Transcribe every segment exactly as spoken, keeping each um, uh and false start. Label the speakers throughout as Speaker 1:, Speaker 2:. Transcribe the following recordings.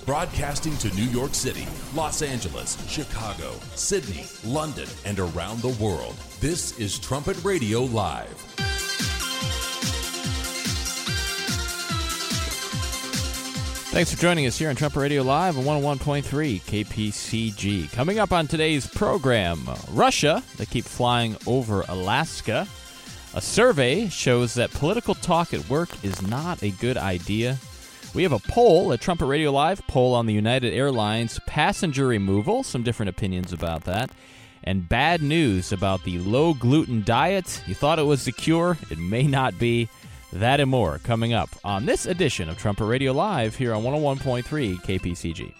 Speaker 1: Broadcasting to New York City, Los Angeles, Chicago, Sydney, London, and around the world. This is Trumpet Radio Live.
Speaker 2: Thanks for joining us here on Trumpet Radio Live on one oh one point three K P C G. Coming up on today's program, Russia, they keep flying over Alaska. A survey shows that political talk at work is not a good idea. We have a poll, a Trumpet Radio Live poll on the United Airlines passenger removal, some different opinions about that, and bad news about the low-gluten diet. You thought it was the cure, it may not be. That and more coming up on this edition of Trumpet Radio Live here on one oh one point three K P C G.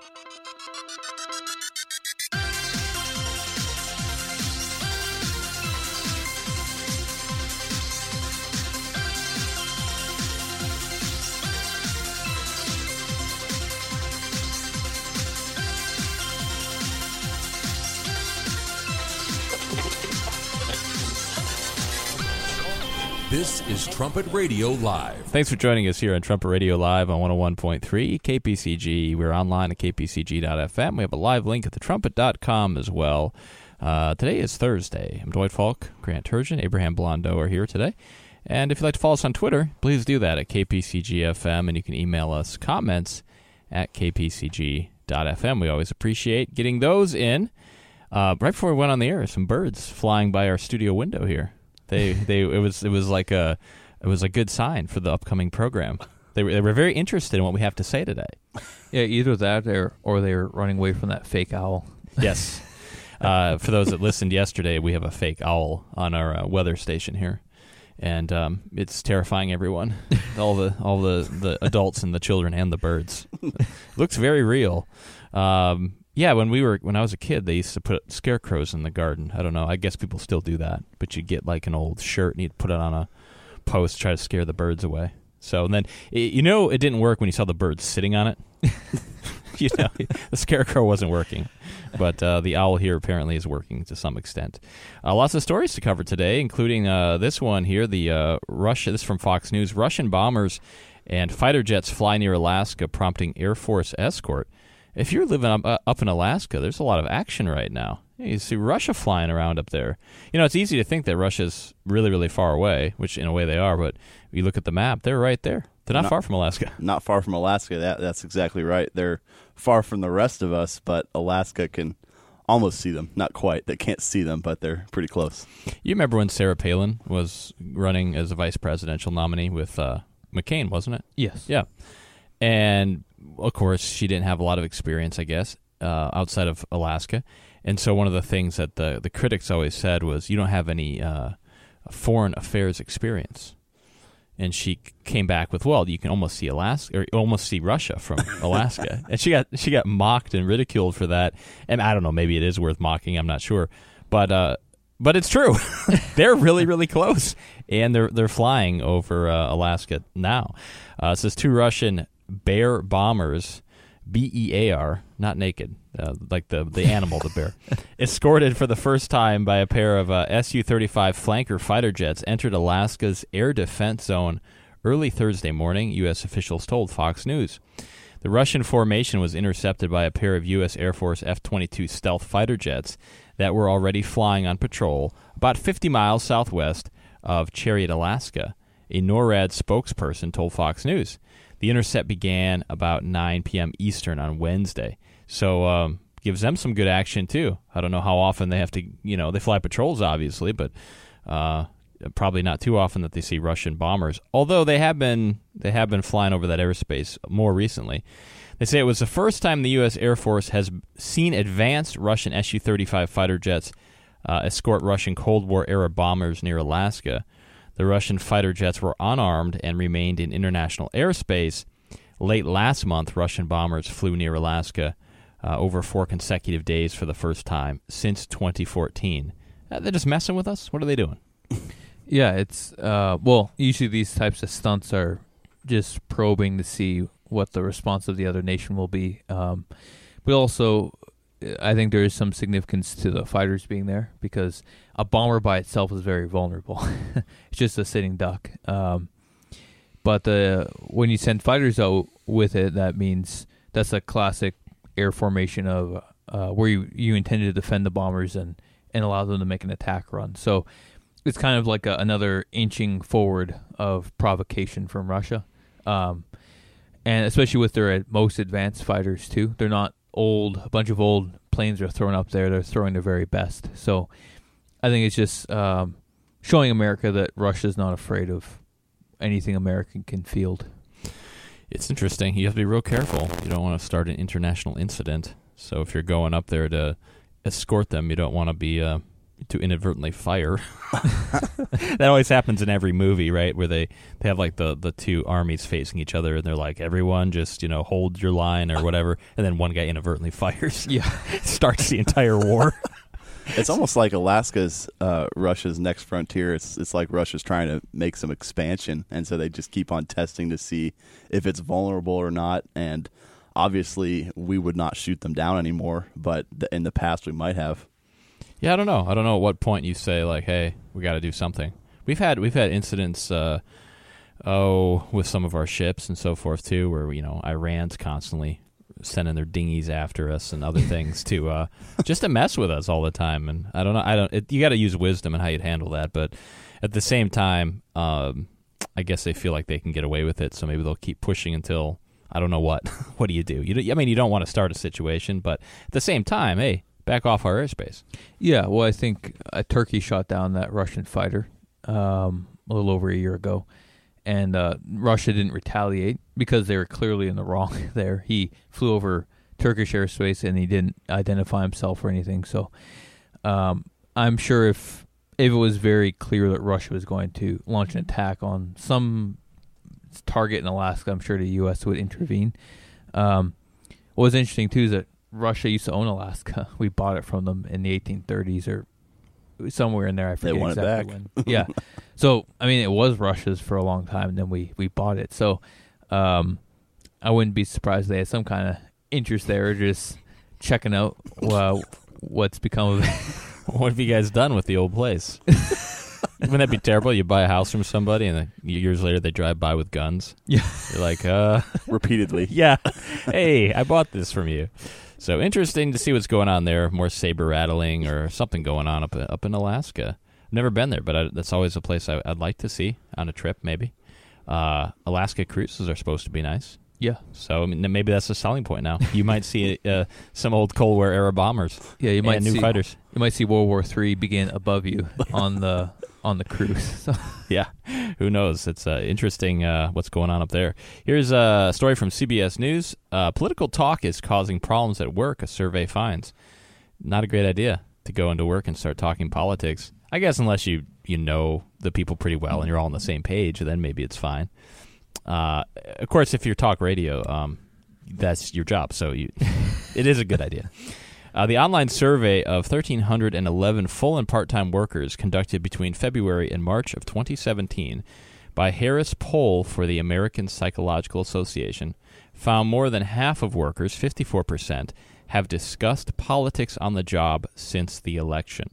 Speaker 1: This is Trumpet Radio Live.
Speaker 2: Thanks for joining us here on Trumpet Radio Live on one oh one point three K P C G. We're online at k p c g dot f m. We have a live link at the trumpet dot com as well. Uh, today is Thursday. I'm Dwight Falk, Grant Turgeon, Abraham Blondeau are here today. And if you'd like to follow us on Twitter, please do that at K P C G F M, and you can email us comments at k p c g dot f m. We always appreciate getting those in. Uh, right before we went on the air, some birds flying by our studio window here. They, they, it was, it was like a, it was a good sign for the upcoming program. They were, they were very interested in what we have to say today.
Speaker 3: Yeah, either that or, or they're running away from that fake owl.
Speaker 2: Yes. uh, for those that listened yesterday, we have a fake owl on our uh, weather station here, and um, it's terrifying everyone, all the, all the, the adults and the children and the birds. It looks very real. Um, Yeah, when we were when I was a kid, they used to put scarecrows in the garden. I don't know. I guess people still do that, but you'd get like an old shirt and you'd put it on a post, try to scare the birds away. So and then it, you know it didn't work when you saw the birds sitting on it. You know, the scarecrow wasn't working, but uh, the owl here apparently is working to some extent. Uh, lots of stories to cover today, including uh, this one here. The uh, Russia. This is from Fox News. Russian bombers and fighter jets fly near Alaska, prompting Air Force escort. If you're living up, uh, up in Alaska, there's a lot of action right now. You see Russia flying around up there. You know, it's easy to think that Russia's really, really far away, which in a way they are, but if you look at the map, they're right there. They're not, not far from Alaska.
Speaker 4: Not far from Alaska. That That's exactly right. They're far from the rest of us, but Alaska can almost see them. Not quite. They can't see them, but they're pretty close.
Speaker 2: You remember when Sarah Palin was running as a vice presidential nominee with uh, McCain, wasn't it?
Speaker 3: Yes.
Speaker 2: Yeah. And of course, she didn't have a lot of experience, I guess, uh, outside of Alaska. And so one of the things that the, the critics always said was, you don't have any uh, foreign affairs experience. And she came back with, well, you can almost see Alaska, or almost see Russia from Alaska. And she got she got mocked and ridiculed for that. And I don't know, maybe it is worth mocking, I'm not sure. But uh, but it's true. They're really, really close. And they're, they're flying over uh, Alaska now. Uh, it says two Russian bear bombers, B E A R, not naked, uh, like the, the animal, the bear, escorted for the first time by a pair of uh, S U thirty-five flanker fighter jets, entered Alaska's air defense zone early Thursday morning, U S officials told Fox News. The Russian formation was intercepted by a pair of U S Air Force F twenty-two stealth fighter jets that were already flying on patrol about fifty miles southwest of Chariot, Alaska, a NORAD spokesperson told Fox News. The intercept began about nine p.m. Eastern on Wednesday, so um, gives them some good action too. I don't know how often they have to, you know, they fly patrols obviously, but uh, probably not too often that they see Russian bombers. Although they have been, they have been flying over that airspace more recently. They say it was the first time the U S Air Force has seen advanced Russian S U thirty-five fighter jets uh, escort Russian Cold War-era bombers near Alaska. The Russian fighter jets were unarmed and remained in international airspace. Late last month, Russian bombers flew near Alaska uh, over four consecutive days for the first time since twenty fourteen. Uh, they're just messing with us? What are they doing?
Speaker 3: Yeah, it's, uh, well, usually these types of stunts are just probing to see what the response of the other nation will be. Um, but also, I think there is some significance to the fighters being there because a bomber by itself is very vulnerable. It's just a sitting duck. Um, but uh, when you send fighters out with it, that means that's a classic air formation of uh, where you, you intended to defend the bombers and, and allow them to make an attack run. So it's kind of like a, another inching forward of provocation from Russia. Um, and especially with their most advanced fighters, too. They're not old, a bunch of old planes are thrown up there. They're throwing their very best. So I think it's just um, showing America that Russia's not afraid of anything American can field.
Speaker 2: It's interesting. You have to be real careful. You don't want to start an international incident. So if you're going up there to escort them, you don't want to be uh, to inadvertently fire. That always happens in every movie, right? Where they, they have like the, the two armies facing each other, and they're like, everyone just, you know, hold your line or whatever, and then one guy inadvertently fires.
Speaker 3: Yeah.
Speaker 2: Starts the entire war.
Speaker 4: It's almost like Alaska's uh, Russia's next frontier. It's it's like Russia's trying to make some expansion, and so they just keep on testing to see if it's vulnerable or not. And obviously, we would not shoot them down anymore, but th- in the past, we might have.
Speaker 2: Yeah, I don't know. I don't know at what point you say like, "Hey, we got to do something." We've had we've had incidents, uh, oh, with some of our ships and so forth too, where you know Iran's constantly sending their dinghies after us and other things to uh, just to mess with us all the time. And I don't know. I don't. It, you got to use wisdom in how you'd handle that. But at the same time, um, I guess they feel like they can get away with it, so maybe they'll keep pushing until I don't know what. What do you do? You, do, I mean, you don't want to start a situation, but at the same time, hey, back off our airspace.
Speaker 3: Yeah, well, I think uh, Turkey shot down that Russian fighter um, a little over a year ago, and uh, Russia didn't retaliate because they were clearly in the wrong there. He flew over Turkish airspace, and he didn't identify himself or anything. So um, I'm sure if, if it was very clear that Russia was going to launch an attack on some target in Alaska, I'm sure the U S would intervene. Um, what was interesting, too, is that Russia used to own Alaska. We bought it from them in the eighteen thirties or somewhere in there. I forget
Speaker 4: they want
Speaker 3: exactly
Speaker 4: it back.
Speaker 3: when. Yeah. So, I mean, it was Russia's for a long time, and then we, we bought it. So um, I wouldn't be surprised they had some kind of interest there, just checking out uh, what's become of it.
Speaker 2: What have you guys done with the old place? Wouldn't that be terrible? You buy a house from somebody, and then years later they drive by with guns.
Speaker 3: Yeah.
Speaker 2: You're like, uh...
Speaker 4: Repeatedly.
Speaker 2: Yeah. Hey, I bought this from you. So interesting to see what's going on there. More saber rattling or something going on up up in Alaska. I've never been there, but I, that's always a place I, I'd like to see on a trip, maybe. Uh, Alaska cruises are supposed to be nice.
Speaker 3: Yeah.
Speaker 2: So I mean, maybe that's a selling point now. You might see uh, some old Cold War era bombers.
Speaker 3: Yeah, you might
Speaker 2: and new
Speaker 3: see,
Speaker 2: fighters.
Speaker 3: You might see World War Three begin above you on the on the cruise. So.
Speaker 2: Yeah, who knows? It's uh, interesting uh, what's going on up there. Here's a story from C B S News. Uh, political talk is causing problems at work, a survey finds. Not a great idea to go into work and start talking politics. I guess unless you, you know the people pretty well and you're all on the same page, then maybe it's fine. Uh, of course, if you're talk radio, um, that's your job, so you, it is a good idea. Uh, the online survey of one thousand three hundred eleven full and part-time workers conducted between February and March of twenty seventeen by Harris Poll for the American Psychological Association found more than half of workers, fifty-four percent, have discussed politics on the job since the election.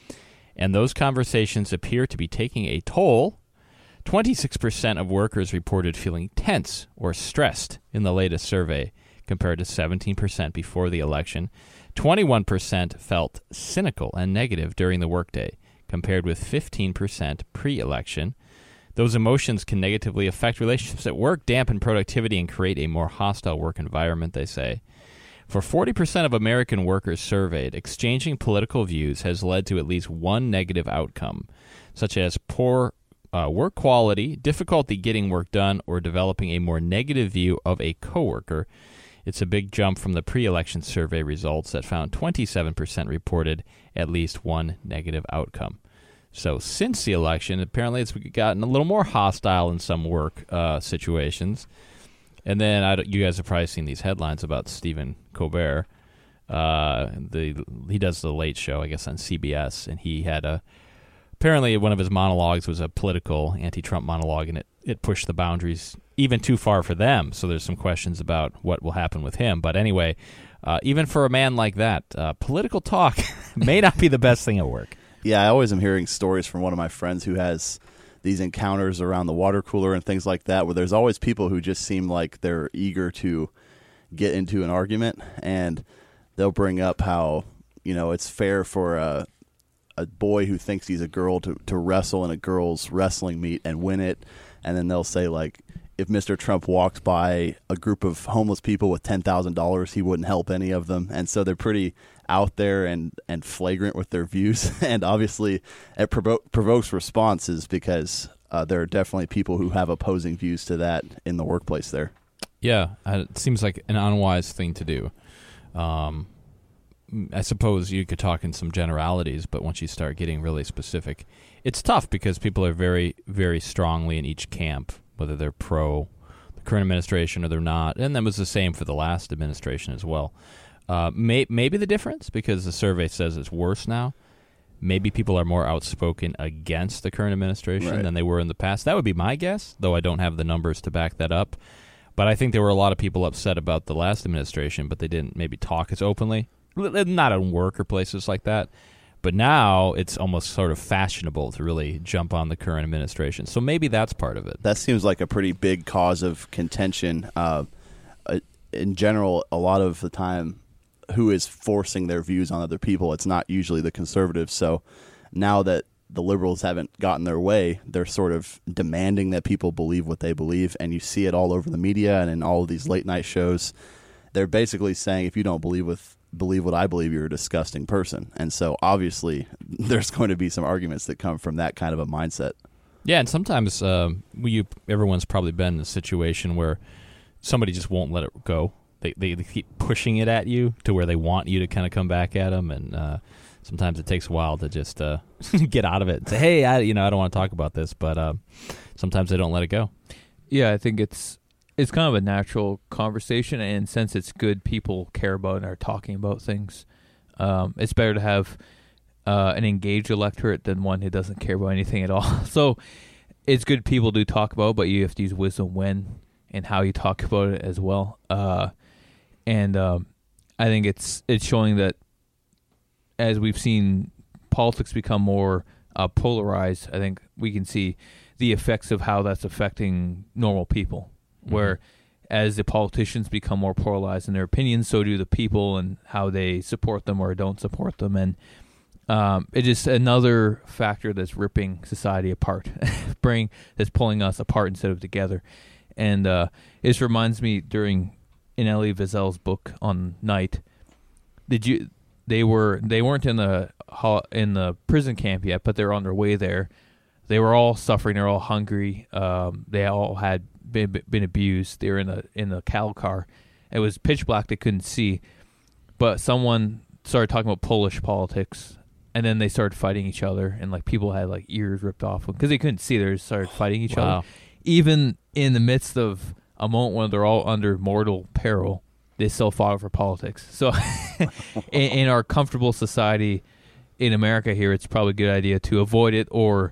Speaker 2: And those conversations appear to be taking a toll. twenty-six percent of workers reported feeling tense or stressed in the latest survey, compared to seventeen percent before the election. twenty-one percent felt cynical and negative during the workday, compared with fifteen percent pre-election. Those emotions can negatively affect relationships at work, dampen productivity, and create a more hostile work environment, they say. For forty percent of American workers surveyed, exchanging political views has led to at least one negative outcome, such as poor uh, work quality, difficulty getting work done, or developing a more negative view of a coworker. It's a big jump from the pre-election survey results that found twenty-seven percent reported at least one negative outcome. So since the election, apparently it's gotten a little more hostile in some work uh, situations. And then I you guys have probably seen these headlines about Stephen Colbert. Uh, the he does the Late Show, I guess, on C B S, and he had a apparently one of his monologues was a political anti-Trump monologue, and it, it pushed the boundaries even too far for them. So there's some questions about what will happen with him. But anyway, uh, even for a man like that, uh, political talk may not be the best thing at work.
Speaker 4: Yeah, I always am hearing stories from one of my friends who has these encounters around the water cooler and things like that, where there's always people who just seem like they're eager to get into an argument, and they'll bring up how, you know, it's fair for a a boy who thinks he's a girl to, to wrestle in a girl's wrestling meet and win it. And then they'll say, like, if Mister Trump walks by a group of homeless people with ten thousand dollars, he wouldn't help any of them. And so they're pretty out there and, and flagrant with their views. And obviously it provo- provokes responses because uh, there are definitely people who have opposing views to that in the workplace there.
Speaker 2: Yeah, uh, it seems like an unwise thing to do. Um, I suppose you could talk in some generalities, but once you start getting really specific, it's tough because people are very, very strongly in each camp, whether they're pro the current administration or they're not. And that was the same for the last administration as well. Uh, may, maybe the difference, because the survey says it's worse now, maybe people are more outspoken against the current administration
Speaker 4: right.
Speaker 2: than they were in the past. That would be my guess, though I don't have the numbers to back that up. But I think there were a lot of people upset about the last administration, but they didn't maybe talk as openly. Not in work or places like that. But now it's almost sort of fashionable to really jump on the current administration. So maybe that's part of it.
Speaker 4: That seems like a pretty big cause of contention. Uh, in general, a lot of the time, who is forcing their views on other people? It's not usually the conservatives. So now that the liberals haven't gotten their way, they're sort of demanding that people believe what they believe. And you see it all over the media and in all of these late night shows. They're basically saying, if you don't believe with believe what I believe, you're a disgusting person. And so obviously there's going to be some arguments that come from that kind of a mindset.
Speaker 2: Yeah, and sometimes uh, we, everyone's probably been in a situation where somebody just won't let it go. They, they they keep pushing it at you to where they want you to kind of come back at them, and uh, sometimes it takes a while to just uh, get out of it and say, hey, I, you know, I don't want to talk about this, but uh, sometimes they don't let it go.
Speaker 3: Yeah, I think it's It's kind of a natural conversation, and since it's good, people care about and are talking about things. Um, it's better to have uh, an engaged electorate than one who doesn't care about anything at all. So it's good people do talk about it, but you have to use wisdom when and how you talk about it as well. Uh, and um, I think it's it's showing that as we've seen politics become more uh, polarized, I think we can see the effects of how that's affecting normal people. Where mm-hmm. as the politicians become more polarized in their opinions, so do the people and how they support them or don't support them. And um, it's just another factor that's ripping society apart, bring that's pulling us apart instead of together. And uh, this reminds me during in Elie Wiesel's book on Night, did you? They were they weren't in the in the prison camp yet, but they're on their way there. They were all suffering. They're all hungry. Um, they all had been been abused. They were in a in a cattle car. It was pitch black. They couldn't see, but someone started talking about Polish politics, and then they started fighting each other, and like people had like ears ripped off because they couldn't see. They just started fighting each
Speaker 2: wow.
Speaker 3: other, even in the midst of a moment when they're all under mortal peril. They still fought over politics. So, in, in our comfortable society in America here, it's probably a good idea to avoid it or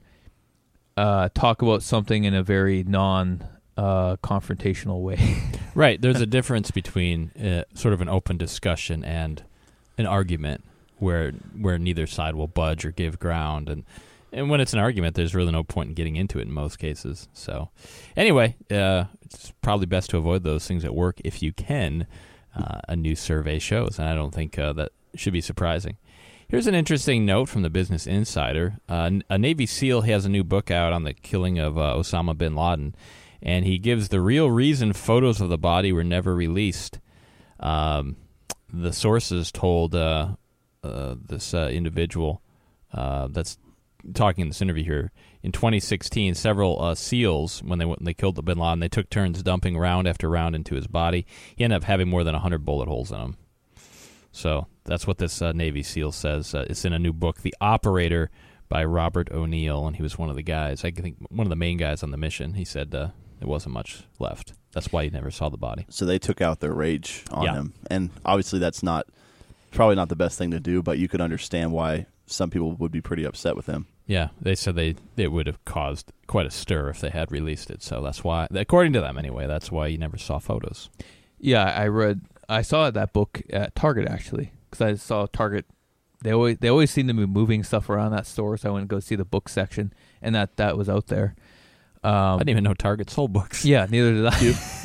Speaker 3: uh, talk about something in a very non. Uh, confrontational way.
Speaker 2: Right. There's a difference between uh, sort of an open discussion and an argument where where neither side will budge or give ground. And, and when it's an argument, there's really no point in getting into it in most cases. So anyway, uh, it's probably best to avoid those things at work if you can, uh, a new survey shows. And I don't think uh, that should be surprising. Here's an interesting note from the Business Insider. Uh, a Navy SEAL has a new book out on the killing of uh, Osama bin Laden. And he gives the real reason photos of the body were never released. Um, the sources told uh, uh, this uh, individual uh, that's talking in this interview here, in twenty sixteen, several uh, SEALs, when they when they killed the bin Laden, they took turns dumping round after round into his body. He ended up having more than one hundred bullet holes in him. So that's what this uh, Navy SEAL says. Uh, it's in a new book, The Operator, by Robert O'Neill, and he was one of the guys, I think one of the main guys on the mission. He said uh, there wasn't much left. That's why he never saw the body.
Speaker 4: So they took out their rage on
Speaker 2: yeah.
Speaker 4: him. And obviously that's not probably not the best thing to do, but you could understand why some people would be pretty upset with him.
Speaker 2: Yeah, they said they it would have caused quite a stir if they had released it. So that's why, according to them anyway, that's why you never saw photos.
Speaker 3: Yeah, I read, I saw that book at Target actually, because I saw Target. They always they always seem to be moving stuff around that store, so I went to go see the book section, and that, that was out there. Um,
Speaker 2: I didn't even know Target sold books.
Speaker 3: Yeah, neither did I.
Speaker 4: Yeah.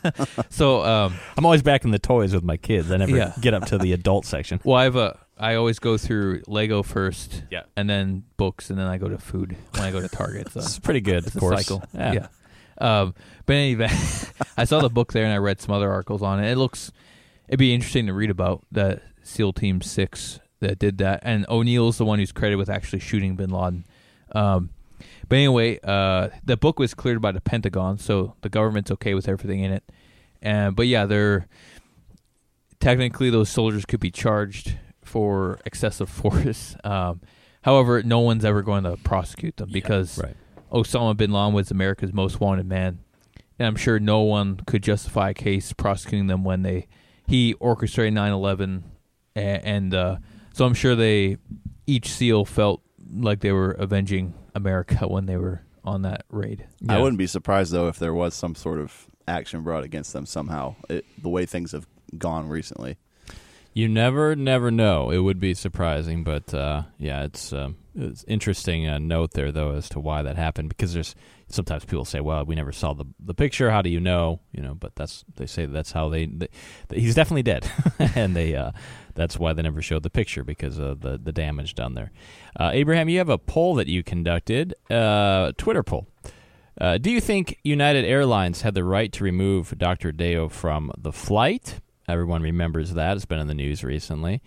Speaker 3: so um,
Speaker 2: I'm always back in the toys with my kids. I never
Speaker 3: Yeah.
Speaker 2: get up to the adult section.
Speaker 3: well, I have a. I always go through Lego first,
Speaker 2: Yeah.
Speaker 3: and then books, and then I go to food when I go to Target. So
Speaker 2: It's pretty good,
Speaker 3: it's
Speaker 2: of
Speaker 3: a
Speaker 2: course.
Speaker 3: cycle.
Speaker 2: Yeah.
Speaker 3: Yeah. Um, but anyway, I saw the book there, and I read some other articles on it. It looks. It'd be interesting to read about that SEAL Team Six that did that, and O'Neill's the one who's credited with actually shooting Bin Laden. Um, but anyway, uh, the book was cleared by the Pentagon, so the government's okay with everything in it. And but yeah, they're technically those soldiers could be charged for excessive force. Um, however, no one's ever going to prosecute them because
Speaker 2: Right.
Speaker 3: Osama bin Laden was America's most wanted man, and I'm sure no one could justify a case prosecuting them when they he orchestrated nine eleven, and, and uh, so I'm sure they each SEAL felt like they were avenging America when they were on that raid.
Speaker 4: I
Speaker 2: Yeah.
Speaker 4: wouldn't be surprised, though, if there was some sort of action brought against them somehow, it, the way things have gone recently.
Speaker 2: You never, never know. It would be surprising, but uh, yeah, it's um, it's interesting uh, note there though as to why that happened. Because there's sometimes people say, "Well, we never saw the the picture. How do you know?" You know, but that's they say that's how they. they he's definitely dead, and they uh, that's why they never showed the picture because of the the damage done there. Uh, Abraham, you have a poll that you conducted, uh, Twitter poll. Uh, do you think United Airlines had the right to remove Doctor Deo from the flight? Everyone remembers that. It's been in the news recently.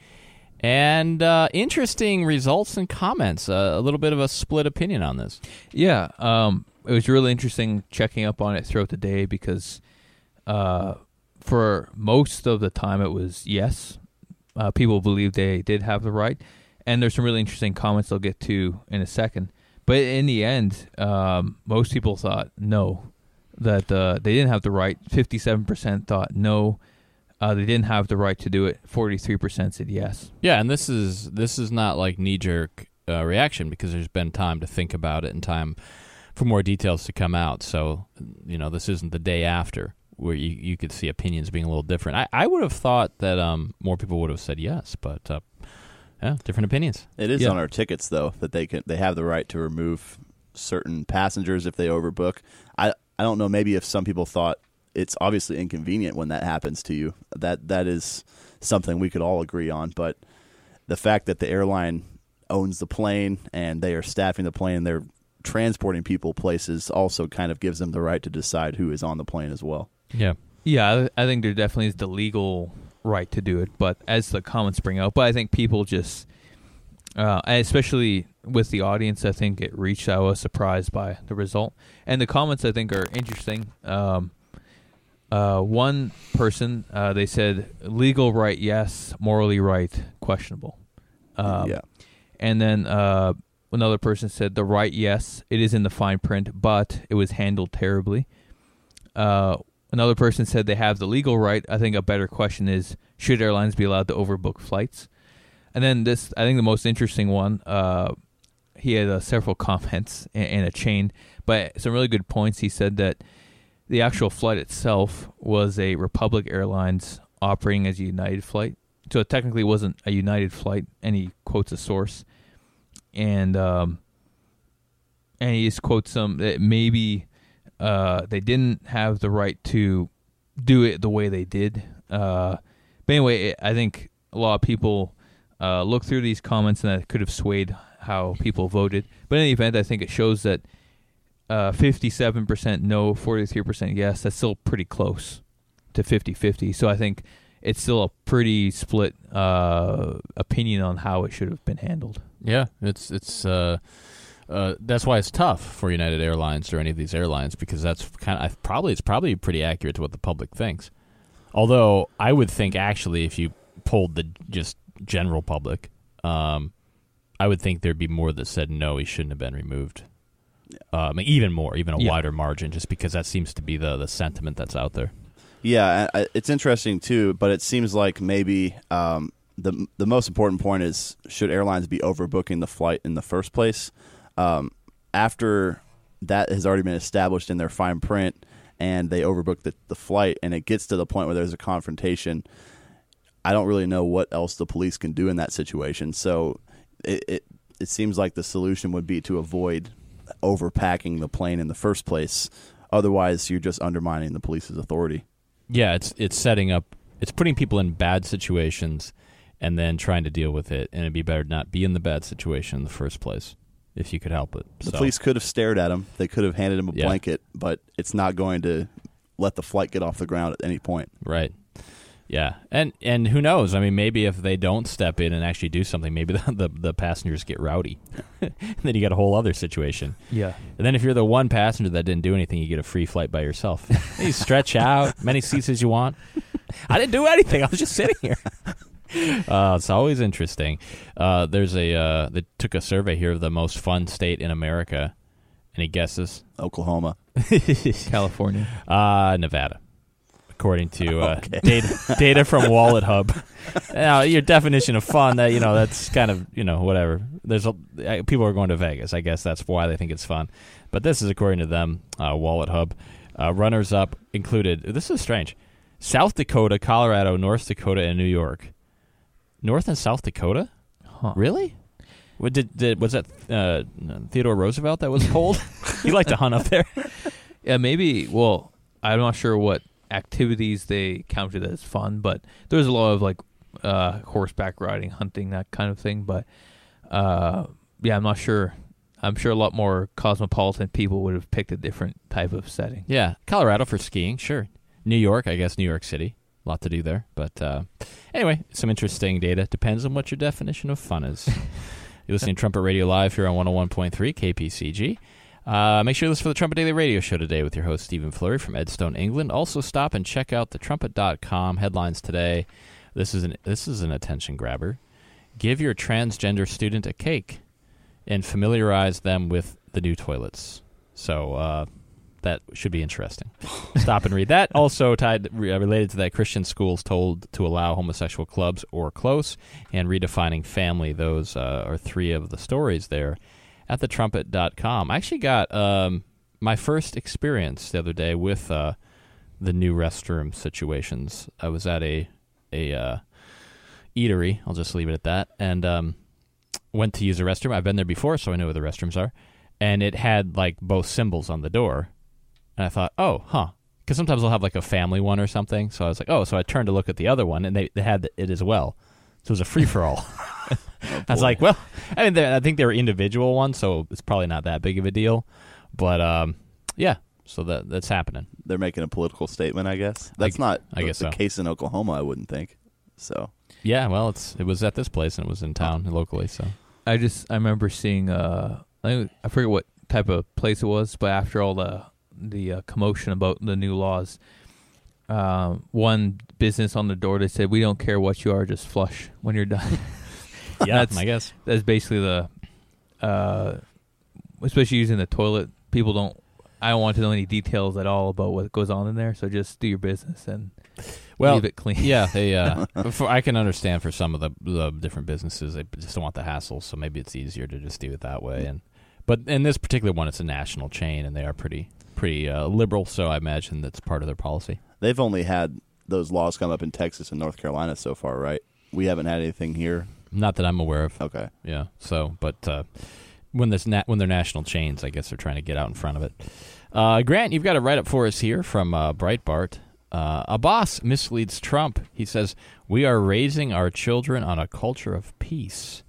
Speaker 2: And uh, interesting results and comments. Uh, a little bit of a split opinion on this.
Speaker 3: Yeah, um, it was really interesting checking up on it throughout the day because uh, for most of the time it was yes. Uh, people believe they did have the right. And there's some really interesting comments I'll get to in a second. But in the end, um, most people thought no, that uh, they didn't have the right. fifty-seven percent thought no. Uh, they didn't have the right to do it. forty-three percent said yes.
Speaker 2: Yeah, and this is this is not like knee-jerk uh, reaction because there's been time to think about it and time for more details to come out. So, you know, this isn't the day after where you, you could see opinions being a little different. I, I would have thought that um, more people would have said yes, but uh, yeah, different opinions.
Speaker 4: It is
Speaker 3: Yeah.
Speaker 4: on our tickets, though, that they can they have the right to remove certain passengers if they overbook. I I don't know. Maybe if some people thought it's obviously inconvenient when that happens to you. That that is something we could all agree on. But the fact that the airline owns the plane and they are staffing the plane, they're transporting people places, also kind of gives them the right to decide who is on the plane as well.
Speaker 2: Yeah.
Speaker 3: Yeah, I I think there definitely is the legal right to do it, but as the comments bring out, but I think people just, uh, especially with the audience, I think it reached. I was surprised by the result, and the comments I think are interesting. Um, uh, one person uh, they said legal right, yes; morally right, questionable. Um,
Speaker 4: yeah.
Speaker 3: And then uh, another person said the right, yes, it is in the fine print, but it was handled terribly. Uh, another person said they have the legal right. I think a better question is, should airlines be allowed to overbook flights? And then this, I think the most interesting one, uh, he had uh, several comments in, in a chain, but some really good points. He said that the actual flight itself was a Republic Airlines operating as a United flight. So it technically wasn't a United flight, and he quotes a source. And um, and he just quotes some that maybe uh, they didn't have the right to do it the way they did. Uh, but anyway, I think a lot of people uh, look through these comments, and that could have swayed how people voted. But in any event, I think it shows that uh, fifty-seven percent no, forty-three percent yes. That's still pretty close to fifty-fifty. So I think it's still a pretty split uh, opinion on how it should have been handled.
Speaker 2: Yeah, it's it's uh, uh, that's why it's tough for United Airlines or any of these airlines because that's kind of probably it's probably pretty accurate to what the public thinks. Although I would think actually if you polled the just general public, um, I would think there'd be more that said no, he shouldn't have been removed. Um, even more, even a
Speaker 3: Yeah.
Speaker 2: wider margin, just because that seems to be the the sentiment that's out there.
Speaker 4: Yeah, I- it's interesting too, but it seems like maybe um, the the most important point is should airlines be overbooking the flight in the first place? Um, after that has already been established in their fine print and they overbook the, the flight and it gets to the point where there's a confrontation, I don't really know what else the police can do in that situation. So it it, it seems like the solution would be to avoid overpacking the plane in the first place. Otherwise, you're just undermining the police's authority.
Speaker 2: Yeah, it's it's setting up, it's putting people in bad situations and then trying to deal with it, and it'd be better to not be in the bad situation in the first place if you could help it.
Speaker 4: The
Speaker 2: So,
Speaker 4: police could have stared at him. They could have handed him a
Speaker 2: Yeah.
Speaker 4: blanket, but it's not going to let the flight get off the ground at any point.
Speaker 2: Right. Yeah, and and who knows? I mean, maybe if they don't step in and actually do something, maybe the the, the passengers get rowdy. And then you got a whole other situation.
Speaker 3: Yeah.
Speaker 2: And then if you're the one passenger that didn't do anything, you get a free flight by yourself. You stretch out, many seats as you want. I didn't do anything. I was just sitting here. Uh, it's always interesting. Uh, there's a uh, they took a survey here of the most fun state in America. Any guesses?
Speaker 4: Oklahoma.
Speaker 3: California.
Speaker 2: Uh, Nevada, according to uh,
Speaker 4: Okay.
Speaker 2: data data from Wallet Hub. Now, your definition of fun, that you know, that's kind of you know whatever. There's a, uh, people are going to Vegas. I guess that's why they think it's fun. But this is according to them, uh, Wallet Hub. Uh, runners up included. This is strange: South Dakota, Colorado, North Dakota, and New York. North and South Dakota?
Speaker 3: Huh.
Speaker 2: Really? What did, did was that uh, Theodore Roosevelt that was polled? You like to hunt up there?
Speaker 3: Yeah, maybe. Well, I'm not sure what activities they counted as fun, but there's a lot of like uh, horseback riding, hunting, that kind of thing. But uh, yeah, I'm not sure. I'm sure a lot more cosmopolitan people would have picked a different type of setting.
Speaker 2: Yeah, Colorado for skiing, sure. New York, I guess New York City. A lot to do there. But uh, anyway, some interesting data. Depends on what your definition of fun is. You're listening to Trumpet Radio Live here on one oh one point three K P C G. Uh, make sure you listen for the Trumpet Daily Radio Show today with your host, Stephen Fleury from Edstone, England. Also, stop and check out the trumpet dot com headlines today. This is an this is an attention grabber. Give your transgender student a cake and familiarize them with the new toilets. So uh, that should be interesting. Stop and read that. Also tied re- related to that, Christian schools told to allow homosexual clubs or close, and redefining family. Those uh, are three of the stories there at the trumpet dot com. I actually got um, my first experience the other day with uh, the new restroom situations. I was at a a uh, eatery. I'll just leave it at that. And um, went to use a restroom. I've been there before, so I know where the restrooms are. And it had like both symbols on the door. And I thought, oh, huh. Because sometimes they'll have like a family one or something. So I was like, oh. So I turned to look at the other one, and they, they had it as well. So it was a free-for-all.
Speaker 4: Oh,
Speaker 2: I was like, well, I mean, they- I think they were individual ones, so it's probably not that big of a deal. But, um, yeah, so that that's happening.
Speaker 4: They're making a political statement, I guess. That's
Speaker 2: I-
Speaker 4: not
Speaker 2: I
Speaker 4: the,
Speaker 2: guess
Speaker 4: the
Speaker 2: so.
Speaker 4: case in Oklahoma, I wouldn't think. So
Speaker 2: Yeah, well, it's it was at this place, and it was in town locally. So
Speaker 3: I just I remember seeing uh I think- I forget what type of place it was, but after all the the uh, commotion about the new laws, uh, one business on the door, they said, "We don't care what you are, just flush when you're done."
Speaker 2: yeah,
Speaker 3: That's-
Speaker 2: I guess.
Speaker 3: That's basically the, uh, especially using the toilet. People don't. I don't want to know any details at all about what goes on in there. So just do your business and
Speaker 2: Well,
Speaker 3: leave it clean.
Speaker 2: Yeah, they. Uh, for, I can understand for some of the, the different businesses, they just don't want the hassle, so maybe it's easier to just do it that way. And but in this particular one, it's a national chain, and they are pretty pretty uh, liberal. So I imagine that's part of their policy.
Speaker 4: they've only had those laws come up in Texas and North Carolina so far, right? We haven't had anything here.
Speaker 2: Not that I'm aware of.
Speaker 4: Okay.
Speaker 2: Yeah. So, but uh, when this na- when they're national chains, I guess they're trying to get out in front of it. Uh, Grant, you've got a write up for us here from uh, Breitbart. Uh, a boss misleads Trump. He says, "We are raising our children on a culture of peace."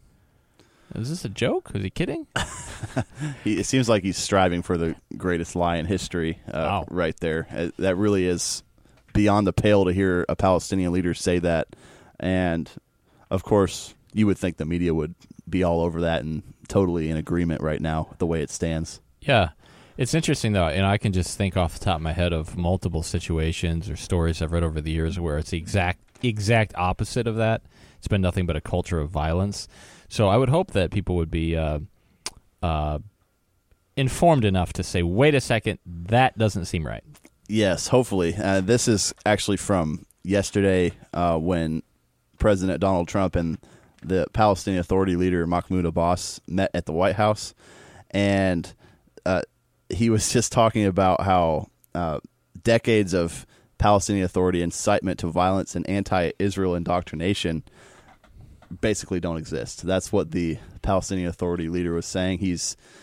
Speaker 2: Is this a joke? Is he kidding?
Speaker 4: He, it seems like he's striving for the greatest lie in history uh,
Speaker 2: Wow.
Speaker 4: right there. Uh, that really is beyond the pale to hear a Palestinian leader say that. And, of course, you would think the media would be all over that and totally in agreement right now with the way it stands.
Speaker 2: Yeah. It's interesting, though, and I can just think off the top of my head of multiple situations or stories I've read over the years where it's the exact, exact opposite of that. It's been nothing but a culture of violence. So I would hope that people would be uh, uh, informed enough to say, wait a second, that doesn't seem right.
Speaker 4: Yes, hopefully. Uh, this is actually from yesterday uh, when President Donald Trump and the Palestinian Authority leader Mahmoud Abbas met at the White House. And uh, he was just talking about how uh, decades of Palestinian Authority incitement to violence and anti-Israel indoctrination basically don't exist. That's what the Palestinian Authority leader was saying. He's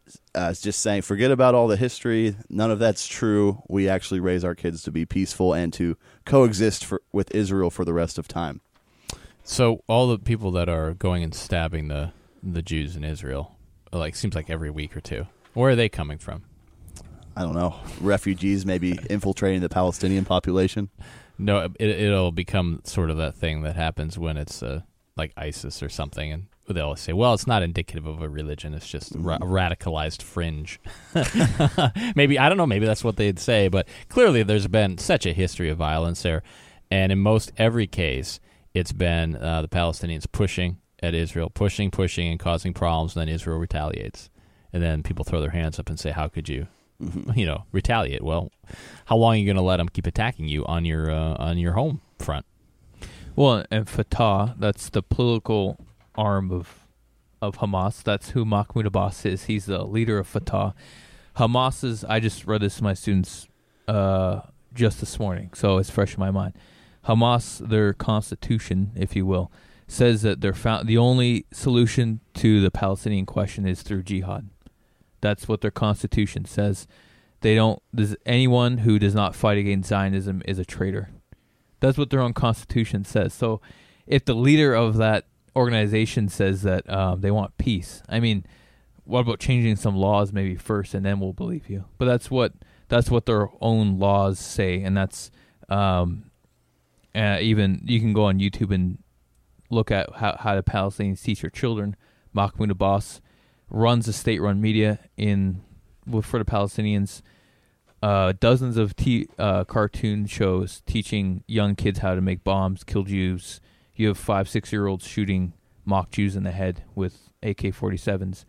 Speaker 4: uh, just saying, forget about all the history. None of that's true. We actually raise our kids to be peaceful and to coexist for, with Israel for the rest of time.
Speaker 2: So all the people that are going and stabbing the, the Jews in Israel, like seems like every week or two, where are they coming from?
Speaker 4: I don't know. Refugees maybe infiltrating the Palestinian population.
Speaker 2: No, it, it'll become sort of that thing that happens when it's uh, like ISIS or something, and they'll say, well, it's not indicative of a religion. It's just ra- a radicalized fringe. Maybe, I don't know, maybe that's what they'd say, but clearly there's been such a history of violence there, and in most every case, it's been uh, the Palestinians pushing at Israel, pushing, pushing, and causing problems, and then Israel retaliates. And then people throw their hands up and say, how could you? You know, retaliate. Well, how long are you going to let them keep attacking you on your uh, on your home front?
Speaker 3: Well, and Fatah, that's the political arm of of Hamas. That's who Mahmoud Abbas is. He's the leader of Fatah. Hamas is, I just read this to my students uh, just this morning, so it's fresh in my mind. Hamas, their constitution, if you will, says that they're found, the only solution to the Palestinian question is through jihad. That's what their constitution says. They don't. Does anyone who does not fight against Zionism is a traitor. That's what their own constitution says. So, if the leader of that organization says that um, they want peace, I mean, what about changing some laws maybe first, and then we'll believe you? But that's what that's what their own laws say, and that's um, uh, even you can go on YouTube and look at how how the Palestinians teach their children. Mahmoud Abbas runs the state-run media in for the Palestinians. Uh, dozens of t- uh, cartoon shows teaching young kids how to make bombs, kill Jews. You have five, six-year-olds shooting mock Jews in the head with A K forty-sevens.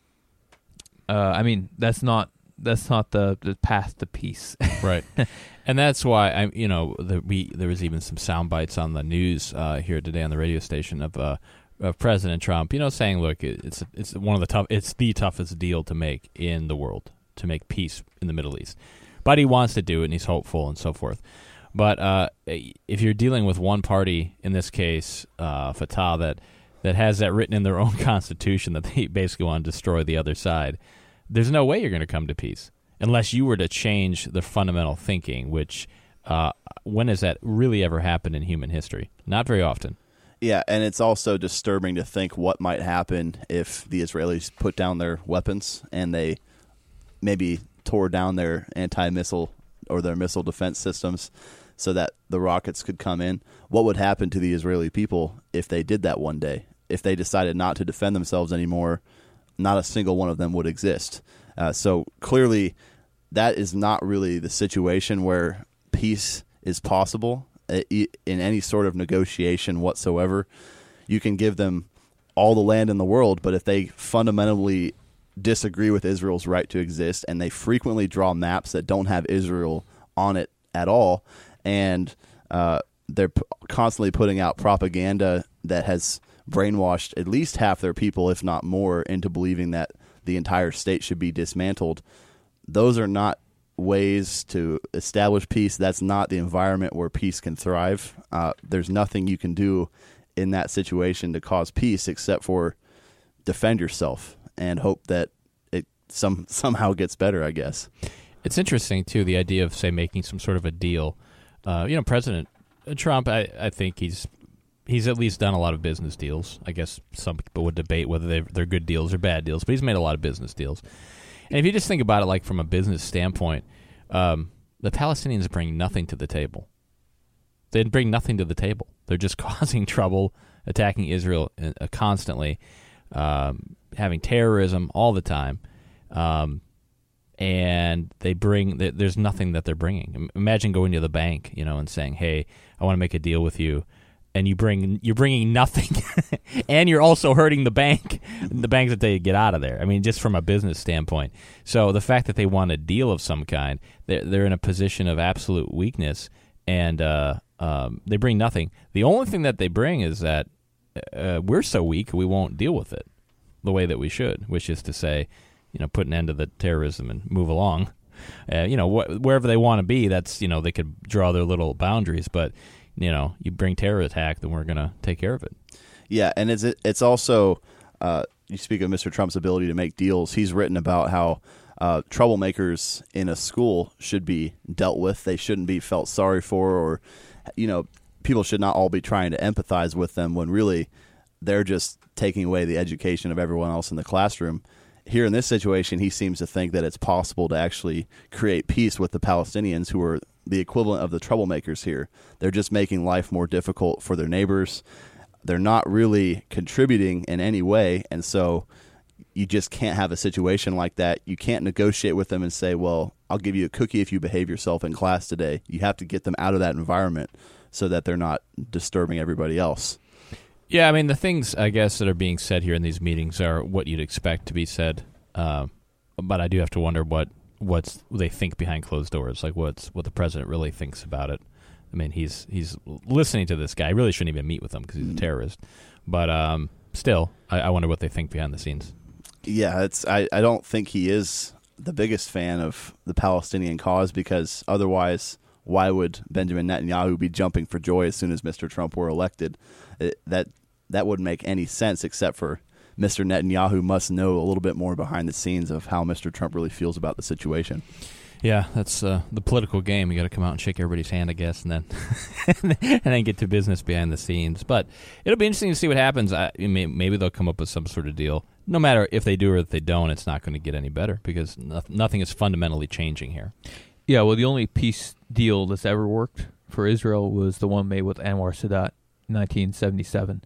Speaker 3: Uh, I mean, that's not that's not the, the path to peace,
Speaker 2: right? And that's why I, you know, the, we there was even some sound bites on the news uh, here today on the radio station of. Uh, Of President Trump, you know, saying, "Look, it's it's one of the tough, it's the toughest deal to make in the world to make peace in the Middle East." But he wants to do it, and he's hopeful, and so forth. But uh, if you're dealing with one party, in this case, uh, Fatah, that that has that written in their own constitution that they basically want to destroy the other side, there's no way you're going to come to peace unless you were to change the fundamental thinking. Which uh, when has that really ever happened in human history? Not very often.
Speaker 4: Yeah, and it's also disturbing to think what might happen if the Israelis put down their weapons and they maybe tore down their anti-missile or their missile defense systems so that the rockets could come in. What would happen to the Israeli people if they did that one day? If they decided not to defend themselves anymore, not a single one of them would exist. Uh, so clearly that is not really the situation where peace is possible. In any sort of negotiation whatsoever. You can give them all the land in the world, but if they fundamentally disagree with Israel's right to exist, and they frequently draw maps that don't have Israel on it at all, and uh, they're p- constantly putting out propaganda that has brainwashed at least half their people, if not more, into believing that the entire state should be dismantled, those are not ways to establish peace. That's not the environment where peace can thrive. Uh, there's nothing you can do in that situation to cause peace except for defend yourself and hope that it some somehow gets better, I guess.
Speaker 2: It's interesting, too, the idea of, say, making some sort of a deal. Uh, you know, President Trump, I, I think he's he's at least done a lot of business deals. I guess some people would debate whether they're, they're good deals or bad deals, but he's made a lot of business deals. And if you just think about it like from a business standpoint, um, the Palestinians bring nothing to the table. They bring nothing to the table. They're just causing trouble, attacking Israel uh, constantly, um, having terrorism all the time. Um, and they bring, they, there's nothing that they're bringing. Imagine going to the bank, you know, and saying, hey, I want to make a deal with you. And you bring, you're bringing nothing, and you're also hurting the bank. The banks that they get out of there. I mean, just from a business standpoint. So the fact that they want a deal of some kind, they're, they're in a position of absolute weakness, and uh, um, they bring nothing. The only thing that they bring is that uh, we're so weak we won't deal with it the way that we should, which is to say, you know, put an end to the terrorism and move along. Uh, you know, wh- wherever they want to be, that's, you know, they could draw their little boundaries, but. You know, you bring terror attack, then we're going to take care of it.
Speaker 4: Yeah, and it's it's also uh, you speak of Mister Trump's ability to make deals. He's written about how uh, troublemakers in a school should be dealt with. They shouldn't be felt sorry for, or, you know, people should not all be trying to empathize with them when really they're just taking away the education of everyone else in the classroom. Here in this situation, he seems to think that it's possible to actually create peace with the Palestinians, who are the equivalent of the troublemakers here. They're just making life more difficult for their neighbors. They're not really contributing in any way, and so you just can't have a situation like that. You can't negotiate with them and say, well, I'll give you a cookie if you behave yourself in class today. You have to get them out of that environment so that they're not disturbing everybody else.
Speaker 2: Yeah, I mean, the things, I guess, that are being said here in these meetings are what you'd expect to be said, uh, but I do have to wonder what what's they think behind closed doors, like what's what the president really thinks about it. I mean, he's he's listening to this guy. He really shouldn't even meet with him because he's a terrorist. But um, still, I, I wonder what they think behind the scenes.
Speaker 4: Yeah, it's. I, I don't think he is the biggest fan of the Palestinian cause, because otherwise, why would Benjamin Netanyahu be jumping for joy as soon as Mister Trump were elected? It, that that wouldn't make any sense, except for Mister Netanyahu must know a little bit more behind the scenes of how Mister Trump really feels about the situation.
Speaker 2: Yeah, that's uh, the political game. You got to come out and shake everybody's hand, I guess, and then and then get to business behind the scenes. But it'll be interesting to see what happens. I, maybe they'll come up with some sort of deal. No matter if they do or if they don't, it's not going to get any better because no, nothing is fundamentally changing here.
Speaker 3: Yeah, well, the only peace deal that's ever worked for Israel was the one made with Anwar Sadat in nineteen seventy-seven,